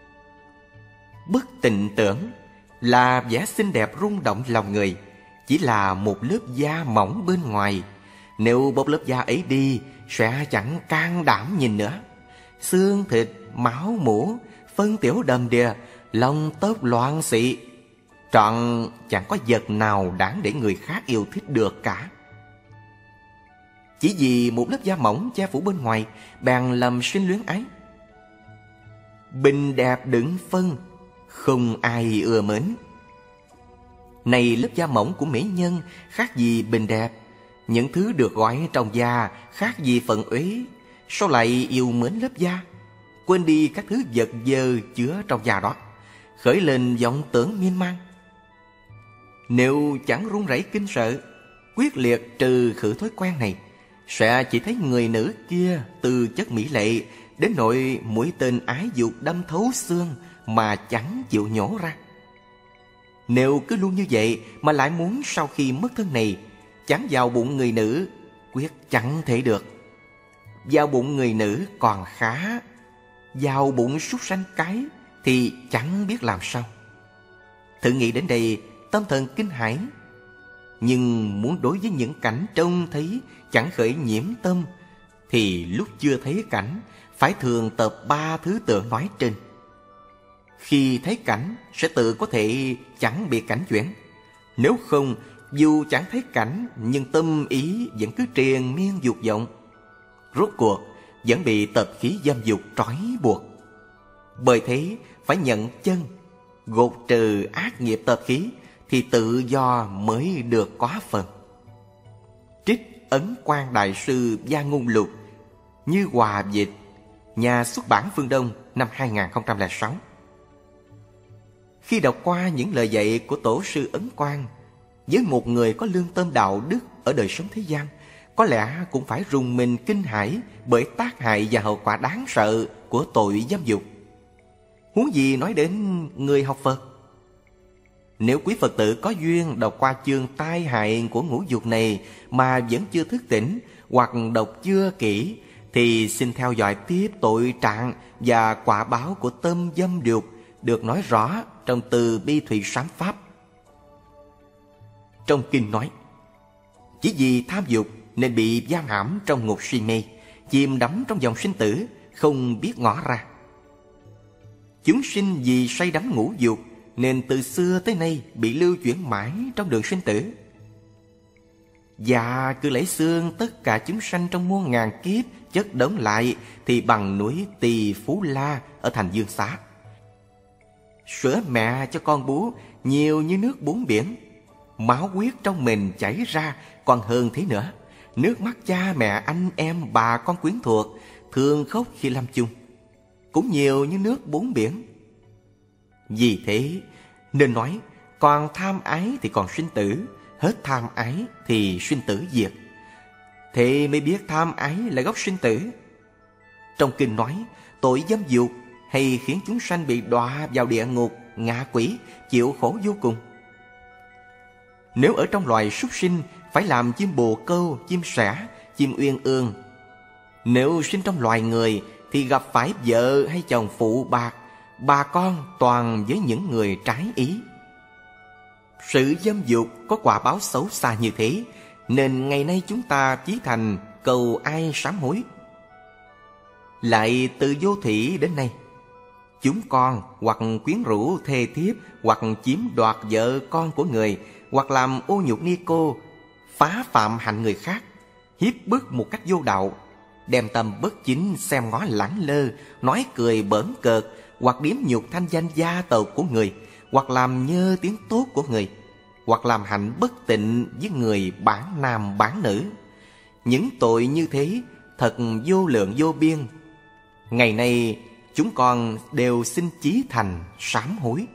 Bất tịnh tưởng là vẻ xinh đẹp rung động lòng người, chỉ là một lớp da mỏng bên ngoài. Nếu bóc lớp da ấy đi, sẽ chẳng can đảm nhìn nữa. Xương thịt, máu mủ, phân tiểu đầm đìa, lông tóc loạn xị, trọn chẳng có vật nào đáng để người khác yêu thích được cả. Chỉ vì một lớp da mỏng che phủ bên ngoài, bèn lầm sinh luyến ái. Bình đẹp đừng phân, không ai ưa mến. Này lớp da mỏng của mỹ nhân khác gì bình đẹp, những thứ được gọi trong da khác gì phận uế, sao lại yêu mến lớp da, quên đi các thứ vật dơ chứa trong da đó, khởi lên vọng tưởng miên man. Nếu chẳng run rẩy kinh sợ, quyết liệt trừ khử thói quen này, sẽ chỉ thấy người nữ kia từ chất mỹ lệ đến nỗi mũi tên ái dục đâm thấu xương mà chẳng chịu nhổ ra. Nếu cứ luôn như vậy mà lại muốn sau khi mất thân này chẳng vào bụng người nữ, quyết chẳng thể được. Vào bụng người nữ còn khá, vào bụng súc sanh cái thì chẳng biết làm sao. Thử nghĩ đến đây, tâm thần kinh hãi. Nhưng muốn đối với những cảnh trông thấy chẳng khởi nhiễm tâm, thì lúc chưa thấy cảnh phải thường tập 3 thứ tượng nói trên. Khi thấy cảnh sẽ tự có thể chẳng bị cảnh chuyển. Nếu không, dù chẳng thấy cảnh nhưng tâm ý vẫn cứ triền miên dục vọng, rốt cuộc vẫn bị tập khí dâm dục trói buộc. Bởi thế phải nhận chân, gột trừ ác nghiệp tập khí, thì tự do mới được có phần. Trích Ấn Quang Đại sư Gia Ngôn Lục, Như Hòa dịch, nhà xuất bản Phương Đông, năm 2006. Khi đọc qua những lời dạy của Tổ sư Ấn Quang, với một người có lương tâm đạo đức ở đời sống thế gian, có lẽ cũng phải rùng mình kinh hãi bởi tác hại và hậu quả đáng sợ của tội dâm dục. Huống gì nói đến người học Phật. Nếu quý Phật tử có duyên đọc qua chương tai hại của ngũ dục này mà vẫn chưa thức tỉnh hoặc đọc chưa kỹ, thì xin theo dõi tiếp tội trạng và quả báo của tâm dâm dục được nói rõ trong Từ Bi Thủy Sám Pháp. Trong kinh nói, chỉ vì tham dục nên bị giam hãm trong ngục si mê, chìm đắm trong dòng sinh tử, không biết ngỏ ra. Chúng sinh vì say đắm ngũ dục nên từ xưa tới nay bị lưu chuyển mãi trong đường sinh tử. Và cứ lấy xương tất cả chúng sanh trong muôn ngàn kiếp chất đống lại thì bằng núi Tỳ Phú La ở thành Dương Xá. Sữa mẹ cho con bú nhiều như nước bốn biển, máu huyết trong mình chảy ra còn hơn thế nữa. Nước mắt cha mẹ anh em bà con quyến thuộc thường khóc khi lâm chung, cũng nhiều như nước bốn biển. Vì thế nên nói, còn tham ái thì còn sinh tử, hết tham ái thì sinh tử diệt. Thế mới biết tham ái là gốc sinh tử. Trong kinh nói, tội dâm dục hay khiến chúng sanh bị đọa vào địa ngục, ngạ quỷ, chịu khổ vô cùng. Nếu ở trong loài súc sinh, phải làm chim bồ câu, chim sẻ, chim uyên ương. Nếu sinh trong loài người thì gặp phải vợ hay chồng phụ bạc, bà con toàn với những người trái ý. Sự dâm dục có quả báo xấu xa như thế, nên ngày nay chúng ta chí thành cầu ai sám hối. Lại từ vô thủy đến nay, chúng con hoặc quyến rũ thê thiếp, hoặc chiếm đoạt vợ con của người, hoặc làm ô nhục ni cô, phá phạm hạnh người khác, hiếp bức một cách vô đạo, đem tâm bất chính xem ngó lẳng lơ, nói cười bỡn cợt, hoặc điếm nhục thanh danh gia tộc của người, hoặc làm nhơ tiếng tốt của người, hoặc làm hạnh bất tịnh với người bản nam bản nữ. Những tội như thế thật vô lượng vô biên. Ngày nay chúng con đều xin chí thành sám hối.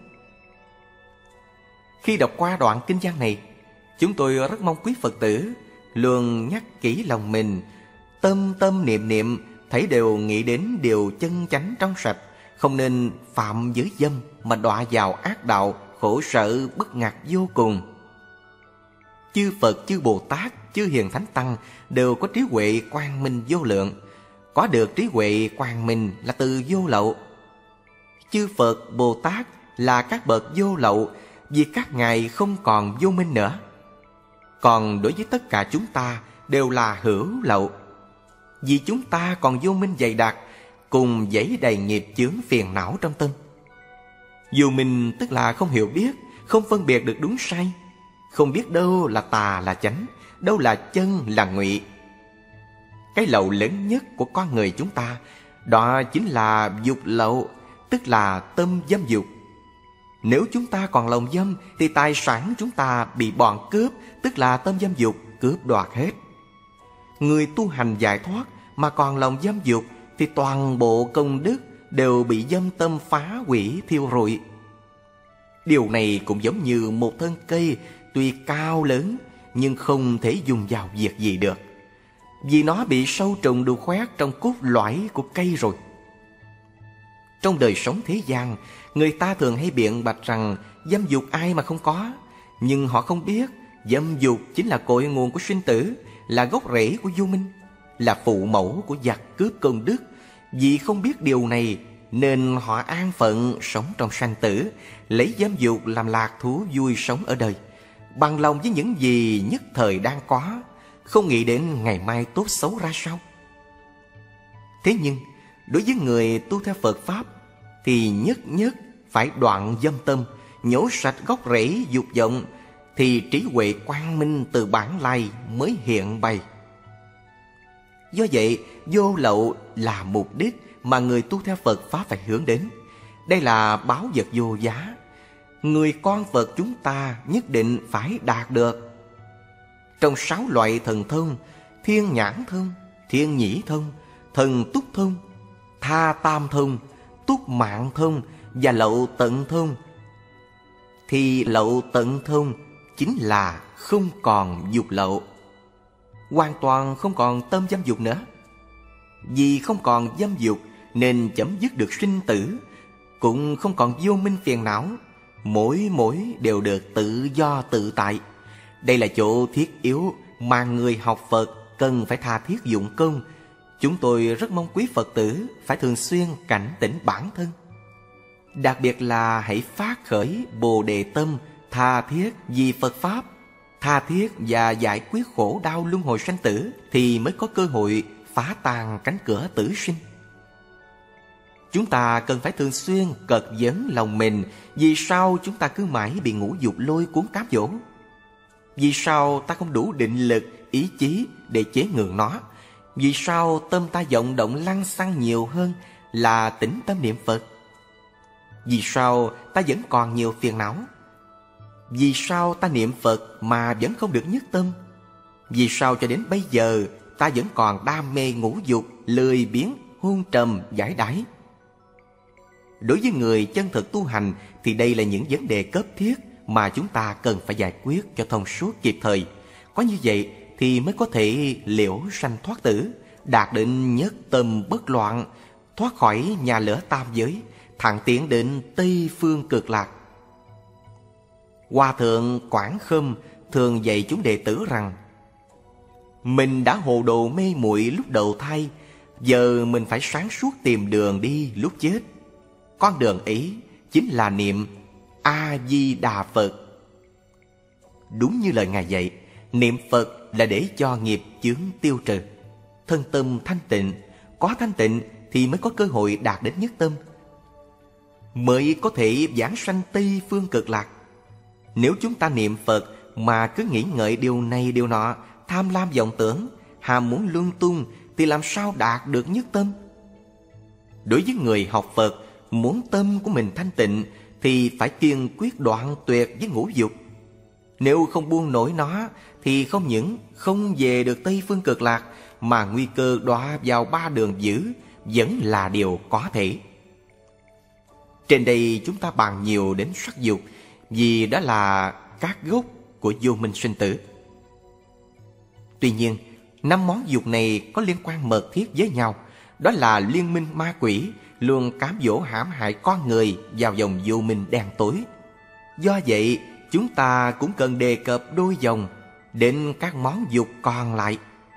Khi đọc qua đoạn kinh văn này, chúng tôi rất mong quý Phật tử luôn nhắc kỹ lòng mình, tâm tâm niệm niệm thấy đều nghĩ đến điều chân chánh trong sạch, không nên phạm giới dâm mà đọa vào ác đạo, khổ sở bức ngặt vô cùng. Chư Phật, chư Bồ Tát, chư Hiền Thánh Tăng đều có trí huệ quang minh vô lượng. Có được trí huệ quang minh là từ vô lậu. Chư Phật, Bồ Tát là các bậc vô lậu vì các ngài không còn vô minh nữa. Còn đối với tất cả chúng ta đều là hữu lậu, vì chúng ta còn vô minh dày đặc, cùng dẫy đầy nghiệp chướng phiền não trong tâm. Vô minh tức là không hiểu biết, không phân biệt được đúng sai, không biết đâu là tà là chánh, đâu là chân là ngụy. Cái lậu lớn nhất của con người chúng ta, đó chính là dục lậu, tức là tâm dâm dục. Nếu chúng ta còn lòng dâm thì tài sản chúng ta bị bọn cướp, tức là tâm dâm dục, cướp đoạt hết. Người tu hành giải thoát mà còn lòng dâm dục thì toàn bộ công đức đều bị dâm tâm phá hủy thiêu rụi. Điều này cũng giống như một thân cây tuy cao lớn nhưng không thể dùng vào việc gì được, vì nó bị sâu trùng đục khoét trong cốt lõi của cây rồi. Trong đời sống thế gian, người ta thường hay biện bạch rằng dâm dục ai mà không có, nhưng họ không biết dâm dục chính là cội nguồn của sinh tử, là gốc rễ của vô minh, là phụ mẫu của giặc cướp công đức. Vì không biết điều này nên họ an phận sống trong sanh tử, lấy dâm dục làm lạc thú vui sống ở đời, bằng lòng với những gì nhất thời đang có, không nghĩ đến ngày mai tốt xấu ra sao. Thế nhưng đối với người tu theo Phật Pháp thì nhất nhất phải đoạn dâm tâm, nhổ sạch gốc rễ dục vọng, thì trí huệ quang minh từ bản lai mới hiện bày. Do vậy, vô lậu là mục đích mà người tu theo Phật Pháp phải hướng đến. Đây là báu vật vô giá, người con Phật chúng ta nhất định phải đạt được. Trong 6 loại thần thông, thiên nhãn thông, thiên nhĩ thông, thần túc thông, tha tam thông, túc mạng thông và lậu tận thông, thì lậu tận thông chính là không còn dục lậu, hoàn toàn không còn tâm dâm dục nữa. Vì không còn dâm dục nên chấm dứt được sinh tử, cũng không còn vô minh phiền não, mỗi đều được tự do tự tại. Đây là chỗ thiết yếu mà người học Phật cần phải tha thiết dụng công. Chúng tôi rất mong quý Phật tử phải thường xuyên cảnh tỉnh bản thân. Đặc biệt là hãy phát khởi Bồ Đề tâm, tha thiết vì Phật Pháp, tha thiết và giải quyết khổ đau luân hồi sanh tử, thì mới có cơ hội phá tan cánh cửa tử sinh. Chúng ta cần phải thường xuyên cật vấn lòng mình, vì sao chúng ta cứ mãi bị ngũ dục lôi cuốn cám dỗ? Vì sao ta không đủ định lực, ý chí để chế ngự nó? Vì sao tâm ta vọng động lăng xăng nhiều hơn là tĩnh tâm niệm Phật? Vì sao ta vẫn còn nhiều phiền não? Vì sao ta niệm Phật mà vẫn không được nhất tâm? Vì sao cho đến bây giờ ta vẫn còn đam mê ngũ dục, lười biếng, hôn trầm, giải đãi? Đối với người chân thực tu hành thì đây là những vấn đề cấp thiết mà chúng ta cần phải giải quyết cho thông suốt kịp thời. Có như vậy thì mới có thể liễu sanh thoát tử, đạt đến nhất tâm bất loạn, thoát khỏi nhà lửa tam giới, thẳng tiến đến Tây Phương Cực Lạc. Hòa thượng Quảng Khâm thường dạy chúng đệ tử rằng: mình đã hồ đồ mê muội lúc đầu thai, giờ mình phải sáng suốt tìm đường đi lúc chết. Con đường ấy chính là niệm A-di-đà Phật. Đúng như lời Ngài dạy, niệm Phật là để cho nghiệp chướng tiêu trừ, thân tâm thanh tịnh. Có thanh tịnh thì mới có cơ hội đạt đến nhất tâm, mới có thể vãng sanh Tây Phương Cực Lạc. Nếu chúng ta niệm Phật mà cứ nghĩ ngợi điều này điều nọ, tham lam vọng tưởng, ham muốn lung tung, thì làm sao đạt được nhất tâm? Đối với người học Phật, muốn tâm của mình thanh tịnh thì phải kiên quyết đoạn tuyệt với ngũ dục. Nếu không buông nổi nó thì không những không về được Tây Phương Cực Lạc, mà nguy cơ đọa vào 3 đường dữ vẫn là điều có thể. Trên đây chúng ta bàn nhiều đến sắc dục, vì đó là các gốc của vô minh sinh tử. Tuy nhiên, 5 món dục này có liên quan mật thiết với nhau. Đó là liên minh ma quỷ, luôn cám dỗ hãm hại con người vào vòng vô minh đen tối. Do vậy, chúng ta cũng cần đề cập đôi dòng đến các món dục còn lại.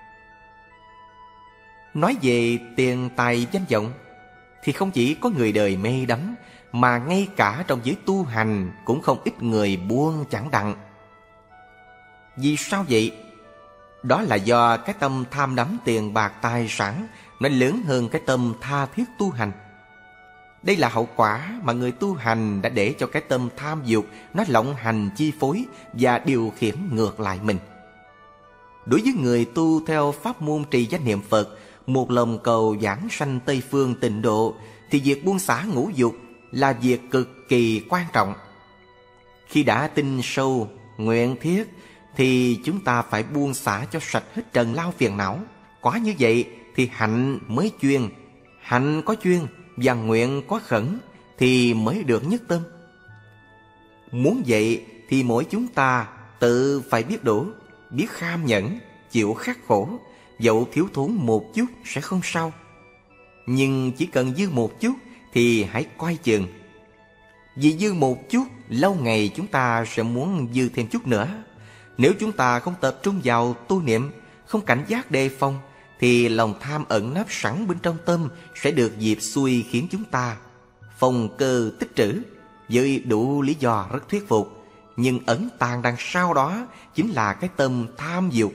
Nói về tiền tài danh vọng thì không chỉ có người đời mê đắm, mà ngay cả trong giới tu hành cũng không ít người buông chẳng đặng. Vì sao vậy? Đó là do cái tâm tham đắm tiền bạc tài sản nó lớn hơn cái tâm tha thiết tu hành. Đây là hậu quả mà người tu hành đã để cho cái tâm tham dục nó lộng hành chi phối và điều khiển ngược lại mình. Đối với người tu theo pháp môn trì danh niệm Phật, một lòng cầu giảng sanh Tây Phương tịnh độ, thì việc buông xả ngũ dục là việc cực kỳ quan trọng. Khi đã tin sâu, nguyện thiết, thì chúng ta phải buông xả cho sạch hết trần lao phiền não. Có như vậy thì hạnh mới chuyên. Hạnh có chuyên và nguyện có khẩn thì mới được nhất tâm. Muốn vậy thì mỗi chúng ta tự phải biết đủ, biết kham nhẫn, chịu khắc khổ. Dẫu thiếu thốn một chút sẽ không sao, nhưng chỉ cần dư một chút thì hãy coi chừng. Vì dư một chút, lâu ngày chúng ta sẽ muốn dư thêm chút nữa. Nếu chúng ta không tập trung vào tu niệm, không cảnh giác đề phòng, thì lòng tham ẩn nấp sẵn bên trong tâm sẽ được dịp xuôi khiến chúng ta phòng cơ tích trữ với đủ lý do rất thuyết phục. Nhưng ẩn tàng đằng sau đó chính là cái tâm tham dục.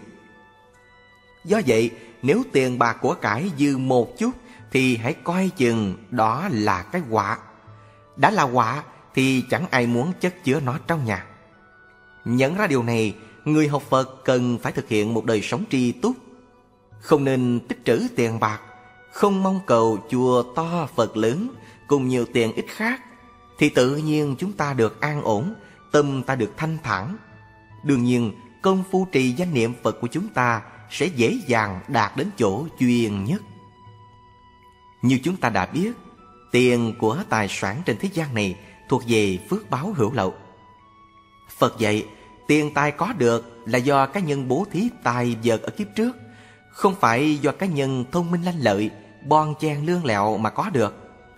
Do vậy, nếu tiền bạc của cải dư một chút thì hãy coi chừng đó là cái họa. Đã là họa thì chẳng ai muốn chất chứa nó trong nhà. Nhận ra điều này, người học Phật cần phải thực hiện một đời sống tri túc. Không nên tích trữ tiền bạc, không mong cầu chùa to Phật lớn cùng nhiều tiền ít khác, thì tự nhiên chúng ta được an ổn, tâm ta được thanh thản. Đương nhiên, công phu trì danh niệm Phật của chúng ta sẽ dễ dàng đạt đến chỗ chuyên nhất. Như chúng ta đã biết, tiền của tài sản trên thế gian này thuộc về phước báo hữu lậu. Phật dạy, tiền tài có được là do cá nhân bố thí tài vật ở kiếp trước, không phải do cá nhân thông minh lanh lợi, bon chen lương lẹo mà có được.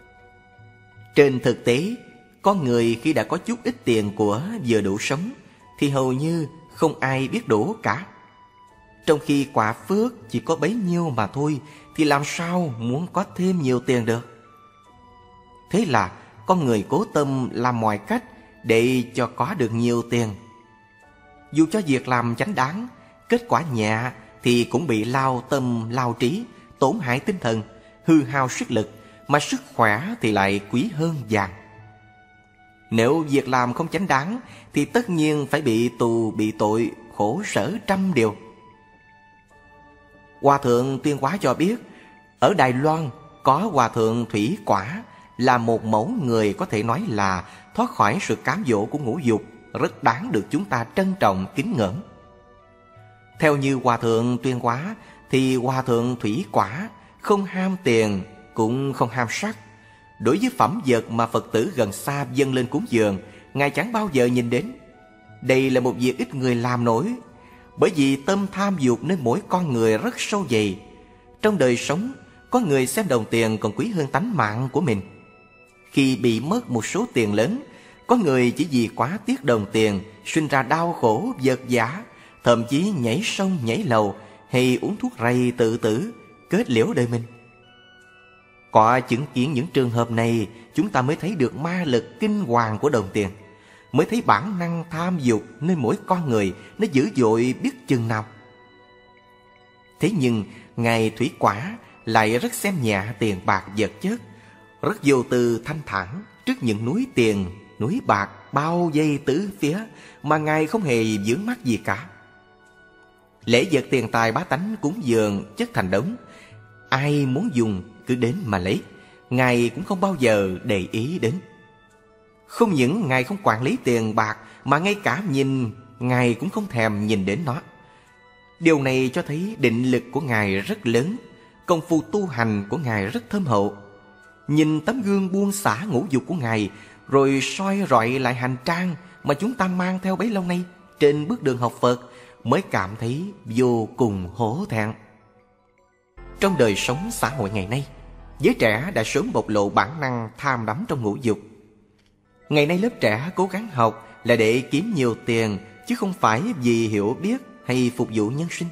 Trên thực tế, con người khi đã có chút ít tiền của vừa đủ sống thì hầu như không ai biết đủ cả. Trong khi quả phước chỉ có bấy nhiêu mà thôi, thì làm sao muốn có thêm nhiều tiền được? Thế là con người cố tâm làm mọi cách để cho có được nhiều tiền. Dù cho việc làm chánh đáng, kết quả nhẹ thì cũng bị lao tâm, lao trí, tổn hại tinh thần, hư hao sức lực, mà sức khỏe thì lại quý hơn vàng. Nếu việc làm không chánh đáng thì tất nhiên phải bị tù, bị tội, khổ sở trăm điều. Hòa thượng Tuyên Hóa cho biết, ở Đài Loan có Hòa thượng Thủy Quả, là một mẫu người có thể nói là thoát khỏi sự cám dỗ của ngũ dục, rất đáng được chúng ta trân trọng kính ngưỡng. Theo như Hòa thượng Tuyên Hóa thì Hòa thượng Thủy Quả không ham tiền cũng không ham sắc. Đối với phẩm vật mà Phật tử gần xa dâng lên cúng dường, Ngài chẳng bao giờ nhìn đến. Đây là một việc ít người làm nổi, bởi vì tâm tham dục nên mỗi con người rất sâu dày. Trong đời sống, có người xem đồng tiền còn quý hơn tánh mạng của mình. Khi bị mất một số tiền lớn, có người chỉ vì quá tiếc đồng tiền sinh ra đau khổ vật vã, thậm chí nhảy sông nhảy lầu hay uống thuốc rầy tự tử, kết liễu đời mình. Có chứng kiến những trường hợp này, chúng ta mới thấy được ma lực kinh hoàng của đồng tiền, mới thấy bản năng tham dục nên mỗi con người nó dữ dội biết chừng nào. Thế nhưng Ngài Thủy Quả lại rất xem nhẹ tiền bạc vật chất, rất vô tư thanh thản trước những núi tiền, núi bạc bao vây tứ phía mà Ngài không hề vướng mắc gì cả. Lễ vật tiền tài bá tánh cúng dường chất thành đống, ai muốn dùng cứ đến mà lấy, Ngài cũng không bao giờ để ý đến. Không những Ngài không quản lý tiền bạc, mà ngay cả nhìn Ngài cũng không thèm nhìn đến nó. Điều này cho thấy định lực của Ngài rất lớn, công phu tu hành của Ngài rất thâm hậu. Nhìn tấm gương buông xả ngũ dục của Ngài, rồi soi rọi lại hành trang mà chúng ta mang theo bấy lâu nay trên bước đường học Phật, mới cảm thấy vô cùng hổ thẹn. Trong đời sống xã hội ngày nay, giới trẻ đã sớm bộc lộ bản năng tham đắm trong ngũ dục. Ngày nay lớp trẻ cố gắng học là để kiếm nhiều tiền, chứ không phải vì hiểu biết hay phục vụ nhân sinh.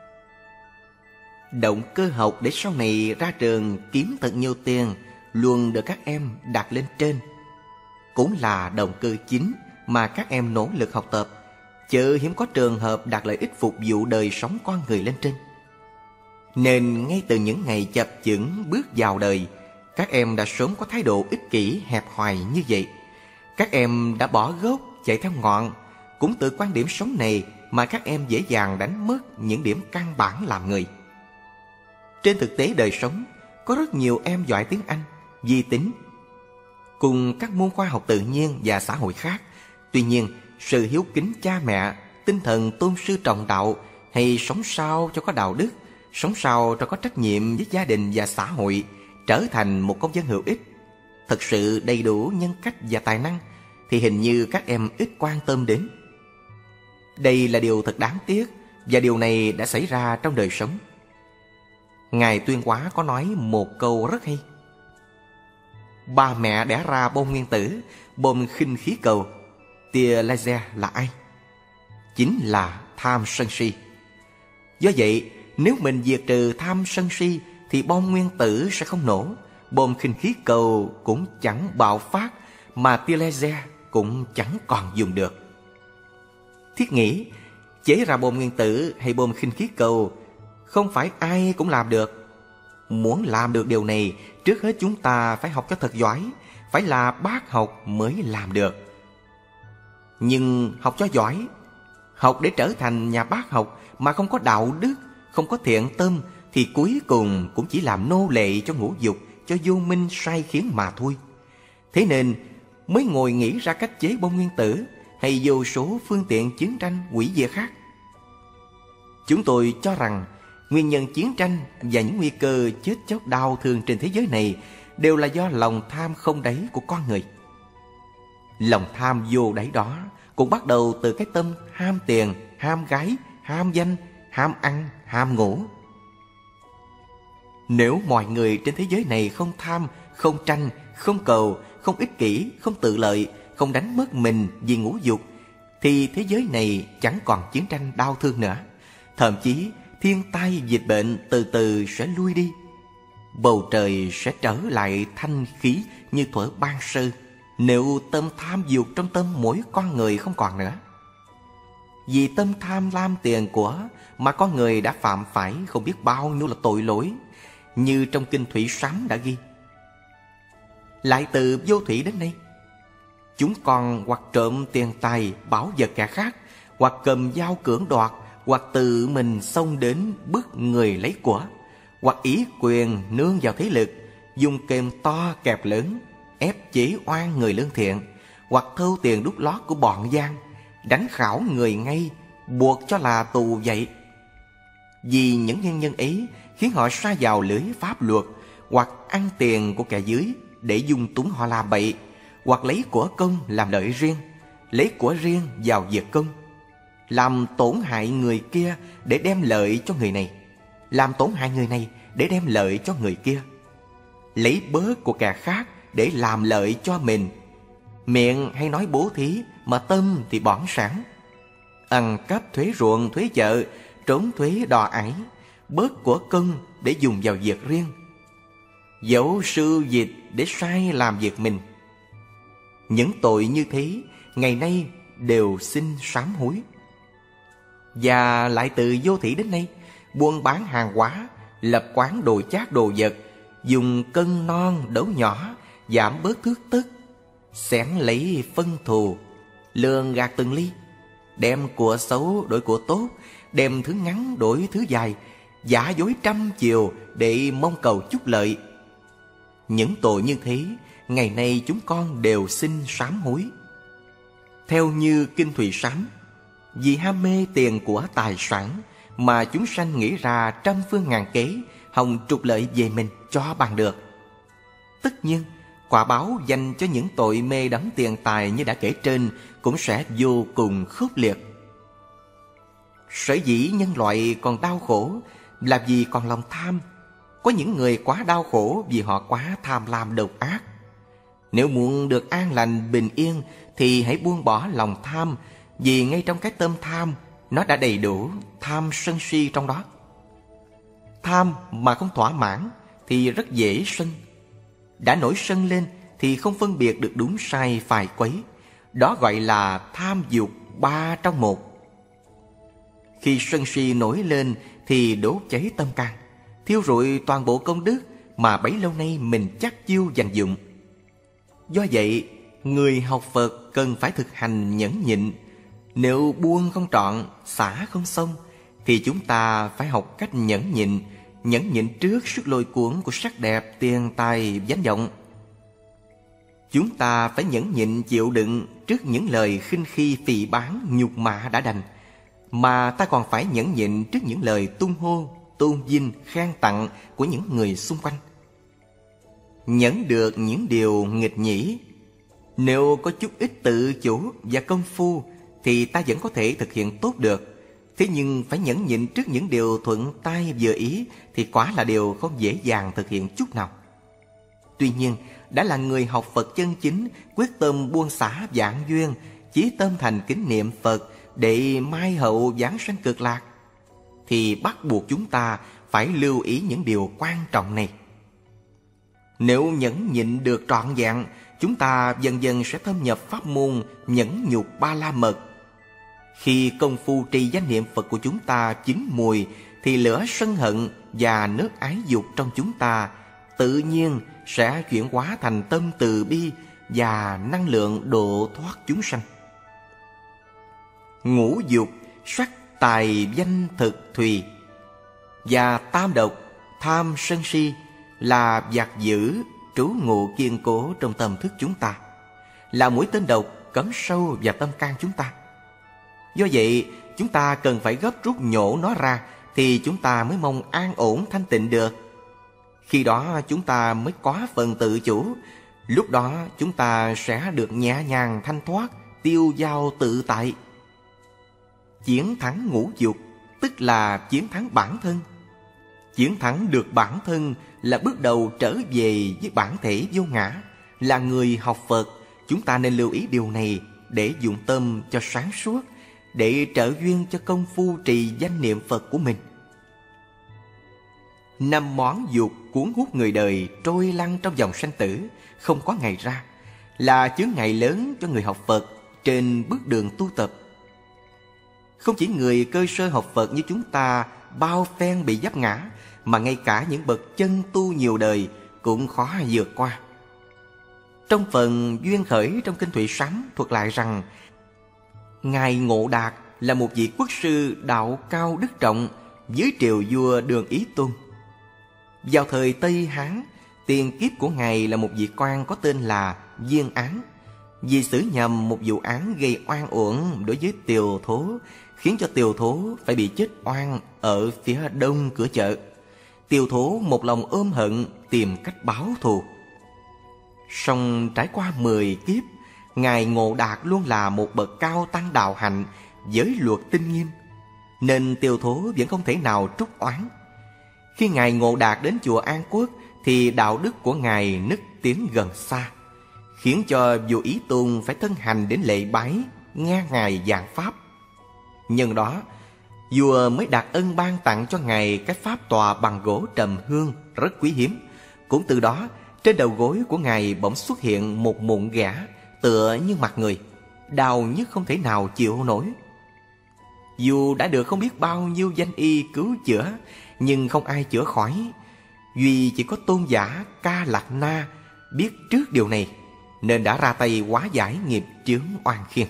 Động cơ học để sau này ra trường kiếm thật nhiều tiền luôn được các em đặt lên trên, cũng là động cơ chính mà các em nỗ lực học tập, chớ hiếm có trường hợp đặt lợi ích phục vụ đời sống con người lên trên. Nên ngay từ những ngày chập chững bước vào đời, các em đã sớm có thái độ ích kỷ hẹp hòi như vậy. Các em đã bỏ gốc chạy theo ngọn, cũng từ quan điểm sống này mà các em dễ dàng đánh mất những điểm căn bản làm người. Trên thực tế đời sống, có rất nhiều em giỏi tiếng Anh, vi tính, cùng các môn khoa học tự nhiên và xã hội khác. Tuy nhiên, sự hiếu kính cha mẹ, tinh thần tôn sư trọng đạo, hay sống sao cho có đạo đức, sống sao cho có trách nhiệm với gia đình và xã hội, trở thành một công dân hữu ích, thật sự đầy đủ nhân cách và tài năng, thì hình như các em ít quan tâm đến. Đây là điều thật đáng tiếc, và điều này đã xảy ra trong đời sống. Ngài Tuyên Hóa có nói một câu rất hay: ba mẹ đẻ ra bom nguyên tử, bom khinh khí cầu. Tia laser là ai? Chính là tham sân si. Do vậy, nếu mình diệt trừ tham sân si thì bom nguyên tử sẽ không nổ, bom khinh khí cầu cũng chẳng bạo phát, mà tia laser cũng chẳng còn dùng được. Thiết nghĩ, chế ra bom nguyên tử hay bom khinh khí cầu không phải ai cũng làm được. Muốn làm được điều này, trước hết chúng ta phải học cho thật giỏi, phải là bác học mới làm được. Nhưng học cho giỏi, học để trở thành nhà bác học mà không có đạo đức, không có thiện tâm, thì cuối cùng cũng chỉ làm nô lệ cho ngũ dục, cho vô minh sai khiến mà thôi. Thế nên mới ngồi nghĩ ra cách chế bom nguyên tử hay vô số phương tiện chiến tranh hủy diệt khác. Chúng tôi cho rằng nguyên nhân chiến tranh và những nguy cơ chết chóc đau thương trên thế giới này đều là do lòng tham không đáy của con người. Lòng tham vô đáy đó cũng bắt đầu từ cái tâm ham tiền, ham gái, ham danh, ham ăn, ham ngủ. Nếu mọi người trên thế giới này không tham, không tranh, không cầu, không ích kỷ, không tự lợi, không đánh mất mình vì ngũ dục, thì thế giới này chẳng còn chiến tranh đau thương nữa. Thậm chí thiên tai dịch bệnh từ từ sẽ lui đi, bầu trời sẽ trở lại thanh khí như thuở ban sơ, nếu tâm tham dục trong tâm mỗi con người không còn nữa. Vì tâm tham lam tiền của mà con người đã phạm phải không biết bao nhiêu là tội lỗi, như trong kinh Thủy Sám đã ghi. Lại từ vô thủy đến nay, chúng còn hoặc trộm tiền tài bảo vật kẻ khác, hoặc cầm dao cưỡng đoạt, hoặc tự mình xông đến bức người lấy của, hoặc ý quyền nương vào thế lực, dùng kềm to kẹp lớn, ép chế oan người lương thiện, hoặc thâu tiền đút lót của bọn gian, đánh khảo người ngay, buộc cho là tù vậy. Vì những nguyên nhân ấy khiến họ sa vào lưới pháp luật, hoặc ăn tiền của kẻ dưới để dung túng họ làm bậy, hoặc lấy của công làm lợi riêng, lấy của riêng vào việc công, làm tổn hại người kia để đem lợi cho người này, làm tổn hại người này để đem lợi cho người kia, lấy bớt của kẻ khác để làm lợi cho mình. Miệng hay nói bố thí mà tâm thì bỏn sẵn, ăn cắp thuế ruộng thuế chợ, trốn thuế đò ải, bớt của công để dùng vào việc riêng, dẫu sư dịch để sai làm việc mình. Những tội như thế ngày nay đều xin sám hối. Và lại từ vô thủy đến nay, buôn bán hàng hóa, lập quán đồ chác đồ vật, dùng cân non đấu nhỏ, giảm bớt thước tất, xén lấy phân thù, lường gạt từng ly, đem của xấu đổi của tốt, đem thứ ngắn đổi thứ dài, giả dối trăm chiều để mong cầu chút lợi. Những tội như thế ngày nay chúng con đều xin sám hối. Theo như kinh Thủy Sám, vì ham mê tiền của tài sản mà chúng sanh nghĩ ra trăm phương ngàn kế, hòng trục lợi về mình cho bằng được. Tất nhiên, quả báo dành cho những tội mê đắm tiền tài như đã kể trên cũng sẽ vô cùng khốc liệt. Sở dĩ nhân loại còn đau khổ là vì còn lòng tham. Có những người quá đau khổ vì họ quá tham lam độc ác. Nếu muốn được an lành bình yên thì hãy buông bỏ lòng tham, vì ngay trong cái tâm tham nó đã đầy đủ tham sân si trong đó. Tham mà không thỏa mãn thì rất dễ sân. Đã nổi sân lên thì không phân biệt được đúng sai phải quấy. Đó gọi là tham dục 3 trong 1. Khi sân si nổi lên thì đốt cháy tâm can, thiêu rụi toàn bộ công đức mà bấy lâu nay mình chắc chiêu dành dụng. Do vậy, người học Phật cần phải thực hành nhẫn nhịn, Nếu buông không trọn, xả không xong, thì chúng ta phải học cách nhẫn nhịn trước sức lôi cuốn của sắc đẹp, tiền tài, danh vọng. Chúng ta phải nhẫn nhịn chịu đựng trước những lời khinh khi phỉ báng, nhục mạ đã đành, mà ta còn phải nhẫn nhịn trước những lời tung hô, tôn vinh, khen tặng của những người xung quanh. Nhẫn được những điều nghịch nhĩ, nếu có chút ít tự chủ và công phu thì ta vẫn có thể thực hiện tốt được. Thế nhưng phải nhẫn nhịn trước những điều thuận tay vừa ý thì quả là điều không dễ dàng thực hiện chút nào. Tuy nhiên, đã là người học Phật chân chính, quyết tâm buông xả vạn duyên, chí tâm thành kính niệm Phật để mai hậu vãng sanh cực lạc, thì bắt buộc chúng ta phải lưu ý những điều quan trọng này. Nếu nhẫn nhịn được trọn vẹn, chúng ta dần dần sẽ thâm nhập pháp môn nhẫn nhục ba la mật. Khi công phu trì danh niệm Phật của chúng ta chín mùi, thì lửa sân hận và nước ái dục trong chúng ta tự nhiên sẽ chuyển hóa thành tâm từ bi và năng lượng độ thoát chúng sanh. Ngũ dục, sắc tài danh thực thùy và tam độc, tham sân si là vạc dữ trú ngụ kiên cố trong tâm thức chúng ta, là mũi tên độc cắm sâu vào tâm can chúng ta. Do vậy, chúng ta cần phải gấp rút nhổ nó ra, thì chúng ta mới mong an ổn thanh tịnh được. Khi đó chúng ta mới có phần tự chủ. Lúc đó chúng ta sẽ được nhẹ nhàng thanh thoát, tiêu dao tự tại. Chiến thắng ngũ dục tức là chiến thắng bản thân. Chiến thắng được bản thân là bước đầu trở về với bản thể vô ngã. Là người học Phật, chúng ta nên lưu ý điều này để dụng tâm cho sáng suốt, để trợ duyên cho công phu trì danh niệm Phật của mình. 5 món dục cuốn hút người đời trôi lăn trong dòng sanh tử, không có ngày ra, là chướng ngại lớn cho người học Phật trên bước đường tu tập. Không chỉ người cơ sơ học Phật như chúng ta bao phen bị vấp ngã, mà ngay cả những bậc chân tu nhiều đời cũng khó vượt qua. Trong phần Duyên Khởi trong Kinh Thụy Sám thuật lại rằng, Ngài Ngộ Đạt là một vị quốc sư đạo cao đức trọng dưới triều vua Đường Ý Tôn. Vào thời Tây Hán, tiền kiếp của Ngài là một vị quan có tên là Viên Án, vì xử nhầm một vụ án gây oan uổng đối với Tiều Thố, khiến cho Tiều Thố phải bị chết oan ở phía đông cửa chợ. Tiều Thố một lòng ôm hận, tìm cách báo thù. Song trải qua 10 kiếp, Ngài Ngộ Đạt luôn là một bậc cao tăng đạo hạnh, giới luật tinh nghiêm, nên Tiều Thố vẫn không thể nào trút oán. Khi Ngài Ngộ Đạt đến chùa An Quốc, thì đạo đức của Ngài nức tiếng gần xa, khiến cho vua Ý Tôn phải thân hành đến lễ bái, nghe Ngài giảng pháp. Nhân đó, vua mới đặt ân ban tặng cho Ngài cái pháp tòa bằng gỗ trầm hương rất quý hiếm. Cũng từ đó, trên đầu gối của Ngài bỗng xuất hiện một mụn ghẻ tựa như mặt người, đau nhức không thể nào chịu nổi. Dù đã được không biết bao nhiêu danh y cứu chữa, nhưng không ai chữa khỏi. Duy chỉ có tôn giả Ca Lạc Na biết trước điều này, nên đã ra tay hóa giải nghiệp chướng oan khiên.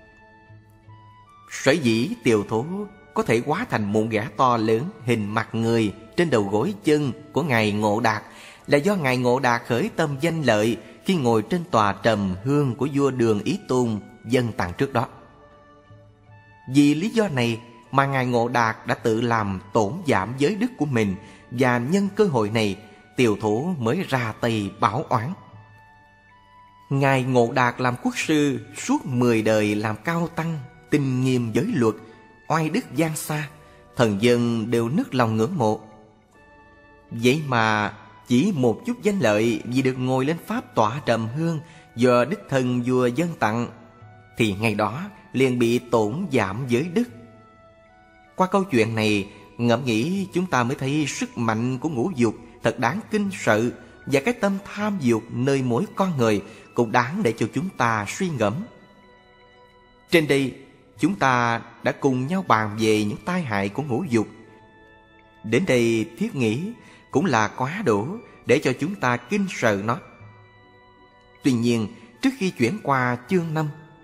Sở dĩ Tiều Thố có thể hóa thành mụn ghẻ to lớn hình mặt người trên đầu gối chân của Ngài Ngộ Đạt là do Ngài Ngộ Đạt khởi tâm danh lợi khi ngồi trên tòa trầm hương của vua Đường Ý Tôn dâng tặng trước đó. Vì lý do này mà Ngài Ngộ Đạt đã tự làm tổn giảm giới đức của mình, và nhân cơ hội này Tiều Thố mới ra tay báo oán. Ngài Ngộ Đạt làm quốc sư suốt 10 đời làm cao tăng, tinh nghiêm giới luật, oai đức giang xa, thần dân đều nức lòng ngưỡng mộ. Vậy mà chỉ một chút danh lợi vì được ngồi lên pháp tọa trầm hương do đích thân vua dâng tặng, thì ngày đó liền bị tổn giảm giới đức. Qua câu chuyện này, ngẫm nghĩ chúng ta mới thấy sức mạnh của ngũ dục thật đáng kinh sợ, và cái tâm tham dục nơi mỗi con người cũng đáng để cho chúng ta suy ngẫm. Trên đây, chúng ta đã cùng nhau bàn về những tai hại của ngũ dục. Đến đây thiết nghĩ cũng là quá đủ để cho chúng ta kinh sợ nó. Tuy nhiên, trước khi chuyển qua chương 5,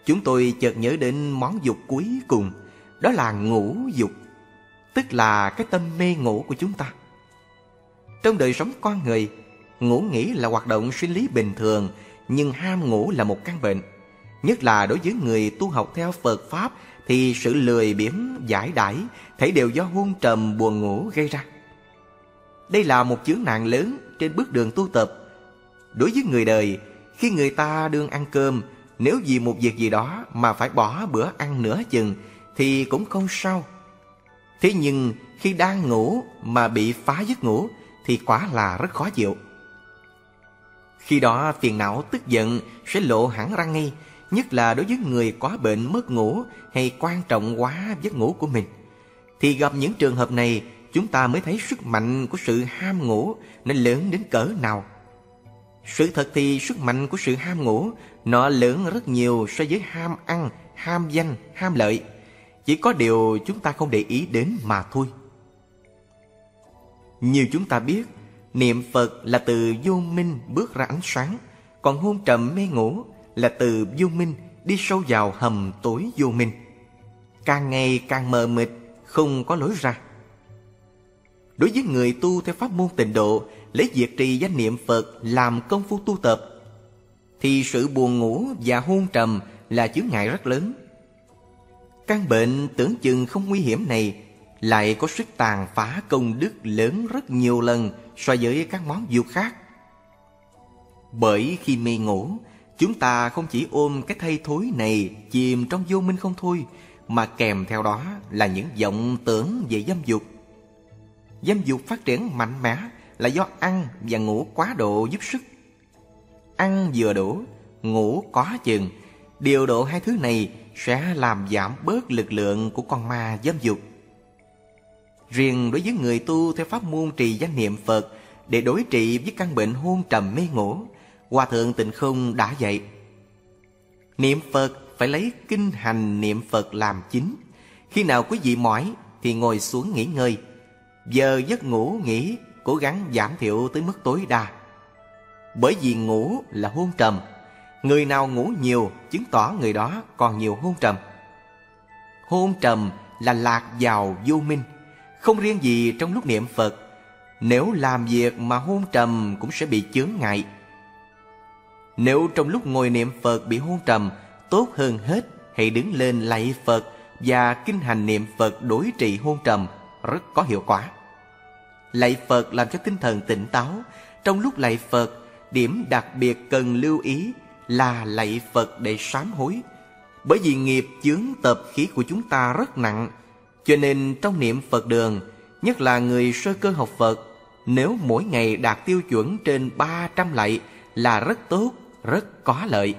chúng tôi chợt nhớ đến món dục cuối cùng, đó là ngũ dục, tức là cái tâm mê ngủ của chúng ta. Trong đời sống con người, ngủ nghỉ là hoạt động sinh lý bình thường, nhưng ham ngủ là một căn bệnh. Nhất là đối với người tu học theo Phật Pháp thì sự lười biếng, giải đãi thảy đều do hôn trầm buồn ngủ gây ra. Đây là một chướng nạn lớn trên bước đường tu tập. Đối với người đời, khi người ta đương ăn cơm, nếu vì một việc gì đó mà phải bỏ bữa ăn nửa chừng thì cũng không sao. Thế nhưng khi đang ngủ mà bị phá giấc ngủ thì quả là rất khó chịu. Khi đó phiền não tức giận sẽ lộ hẳn ra ngay, nhất là đối với người có bệnh mất ngủ hay quan trọng quá giấc ngủ của mình. Thì gặp những trường hợp này, chúng ta mới thấy sức mạnh của sự ham ngủ nó lớn đến cỡ nào. Sự thật thì sức mạnh của sự ham ngủ nó lớn rất nhiều so với ham ăn, ham danh, ham lợi. Chỉ có điều chúng ta không để ý đến mà thôi. Như chúng ta biết, niệm Phật là từ vô minh bước ra ánh sáng, còn hôn trầm mê ngủ là từ vô minh đi sâu vào hầm tối vô minh. Càng ngày càng mờ mịt, không có lối ra. Đối với người tu theo pháp môn Tịnh Độ, lấy việc trì danh niệm Phật làm công phu tu tập, thì sự buồn ngủ và hôn trầm là chướng ngại rất lớn. Căn bệnh tưởng chừng không nguy hiểm này lại có sức tàn phá công đức lớn rất nhiều lần so với các món dục khác. Bởi khi mê ngủ, chúng ta không chỉ ôm cái thây thối này chìm trong vô minh không thôi, mà kèm theo đó là những vọng tưởng về dâm dục. Dâm dục phát triển mạnh mẽ là do ăn và ngủ quá độ giúp sức. Ăn vừa đủ, ngủ có chừng, điều độ hai thứ này sẽ làm giảm bớt lực lượng của con ma dâm dục. Riêng đối với người tu theo pháp môn trì danh niệm Phật để đối trị với căn bệnh hôn trầm mê ngủ, Hòa Thượng Tịnh Không đã dạy: niệm Phật phải lấy kinh hành niệm Phật làm chính. Khi nào quý vị mỏi thì ngồi xuống nghỉ ngơi. Giờ giấc ngủ nghỉ cố gắng giảm thiểu tới mức tối đa. Bởi vì ngủ là hôn trầm, người nào ngủ nhiều chứng tỏ người đó còn nhiều hôn trầm. Hôn trầm là lạc vào vô minh. Không riêng gì trong lúc niệm Phật, nếu làm việc mà hôn trầm cũng sẽ bị chướng ngại. Nếu trong lúc ngồi niệm Phật bị hôn trầm, tốt hơn hết hãy đứng lên lạy Phật và kinh hành niệm Phật đối trị hôn trầm, rất có hiệu quả. Lạy Phật làm cho tinh thần tỉnh táo. Trong lúc lạy Phật, điểm đặc biệt cần lưu ý là lạy Phật để sám hối. Bởi vì nghiệp chướng tập khí của chúng ta rất nặng, cho nên trong niệm Phật đường, nhất là người sơ cơ học Phật, nếu mỗi ngày đạt tiêu chuẩn trên 300 lạy là rất tốt, rất có lợi.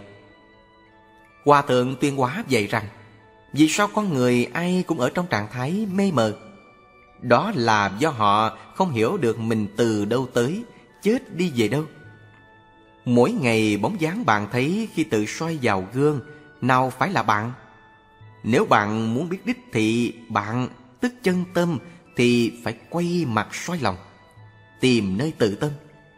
Hòa Thượng Tuyên Hóa dạy rằng, vì sao con người ai cũng ở trong trạng thái mê mờ? Đó là do họ không hiểu được mình từ đâu tới, chết đi về đâu. Mỗi ngày bóng dáng bạn thấy khi tự soi vào gương, nào phải là bạn? Nếu bạn muốn biết đích thị bạn, tức chân tâm, thì phải quay mặt soi lòng, tìm nơi tự tâm.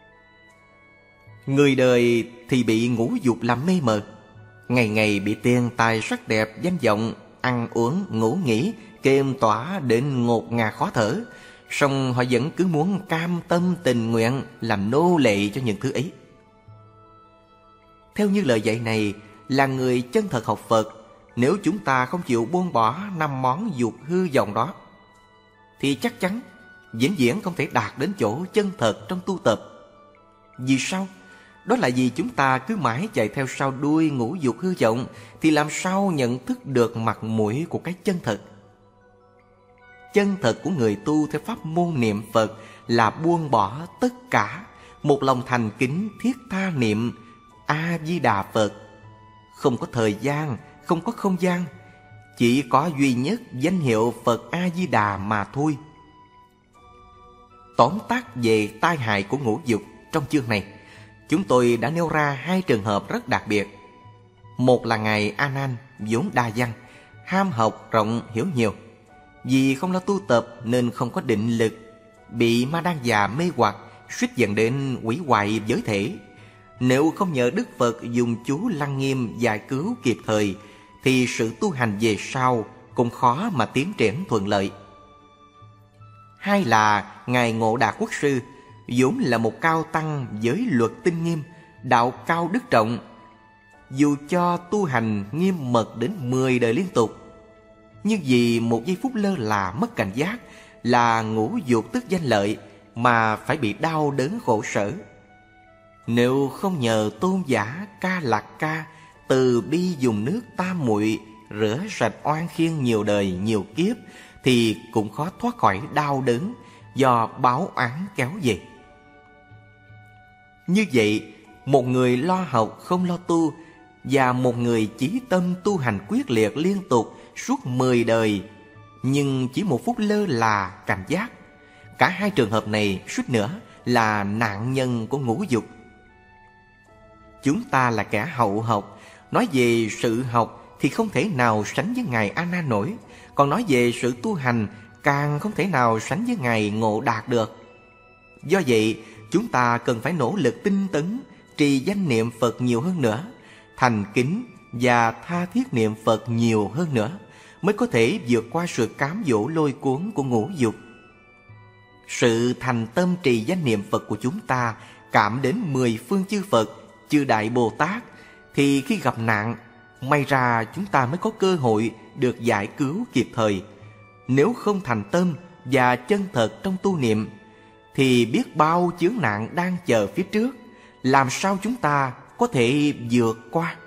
Người đời thì bị ngũ dục làm mê mờ, ngày ngày bị tiền tài sắc đẹp danh vọng, ăn uống ngủ nghỉ kềm tỏa đến ngột ngạt khó thở, song họ vẫn cứ muốn cam tâm tình nguyện làm nô lệ cho những thứ ấy. Theo như lời dạy này, là người chân thật học Phật, nếu chúng ta không chịu buông bỏ 5 món dục hư vọng đó, thì chắc chắn vĩnh viễn không thể đạt đến chỗ chân thật trong tu tập. Vì sao? Đó là vì chúng ta cứ mãi chạy theo sau đuôi ngũ dục hư vọng, thì làm sao nhận thức được mặt mũi của cái chân thật. Chân thật của người tu theo pháp môn niệm Phật là buông bỏ tất cả, một lòng thành kính thiết tha niệm A-di-đà Phật. Không có thời gian, không có không gian, chỉ có duy nhất danh hiệu Phật A-di-đà mà thôi. Tóm tắt về tai hại của ngũ dục trong chương này, chúng tôi đã nêu ra 2 trường hợp rất đặc biệt. Một là ngài A Nan vốn đa văn, ham học rộng hiểu nhiều, vì không lo tu tập nên không có định lực, bị ma đan già mê hoặc, suýt dẫn đến hủy hoại giới thể. Nếu không nhờ Đức Phật dùng chú Lăng Nghiêm giải cứu kịp thời, thì sự tu hành về sau cũng khó mà tiến triển thuận lợi. Hai là Ngài Ngộ Đạc Quốc Sư, vốn là một cao tăng với luật tinh nghiêm, đạo cao đức trọng. Dù cho tu hành nghiêm mật đến 10 đời liên tục, nhưng vì một giây phút lơ là mất cảnh giác là ngũ dục tức danh lợi mà phải bị đau đớn khổ sở. Nếu không nhờ tôn giả Ca Lạc Ca từ bi dùng nước tam muội rửa sạch oan khiên nhiều đời nhiều kiếp, thì cũng khó thoát khỏi đau đớn do báo oán kéo về. Như vậy, một người lo học không lo tu và một người chí tâm tu hành quyết liệt liên tục suốt 10 đời, nhưng chỉ một phút lơ là cảnh giác, cả hai trường hợp này suýt nữa là nạn nhân của ngũ dục. Chúng ta là kẻ hậu học, nói về sự học thì không thể nào sánh với Ngài A Na nổi, còn nói về sự tu hành càng không thể nào sánh với Ngài Ngộ Đạt được. Do vậy, chúng ta cần phải nỗ lực tinh tấn, trì danh niệm Phật nhiều hơn nữa, thành kính và tha thiết niệm Phật nhiều hơn nữa, mới có thể vượt qua sự cám dỗ lôi cuốn của ngũ dục. Sự thành tâm trì danh niệm Phật của chúng ta cảm đến 10 phương chư Phật, chư Đại Bồ Tát, thì khi gặp nạn, may ra chúng ta mới có cơ hội được giải cứu kịp thời. Nếu không thành tâm và chân thật trong tu niệm, thì biết bao chướng nạn đang chờ phía trước, làm sao chúng ta có thể vượt qua.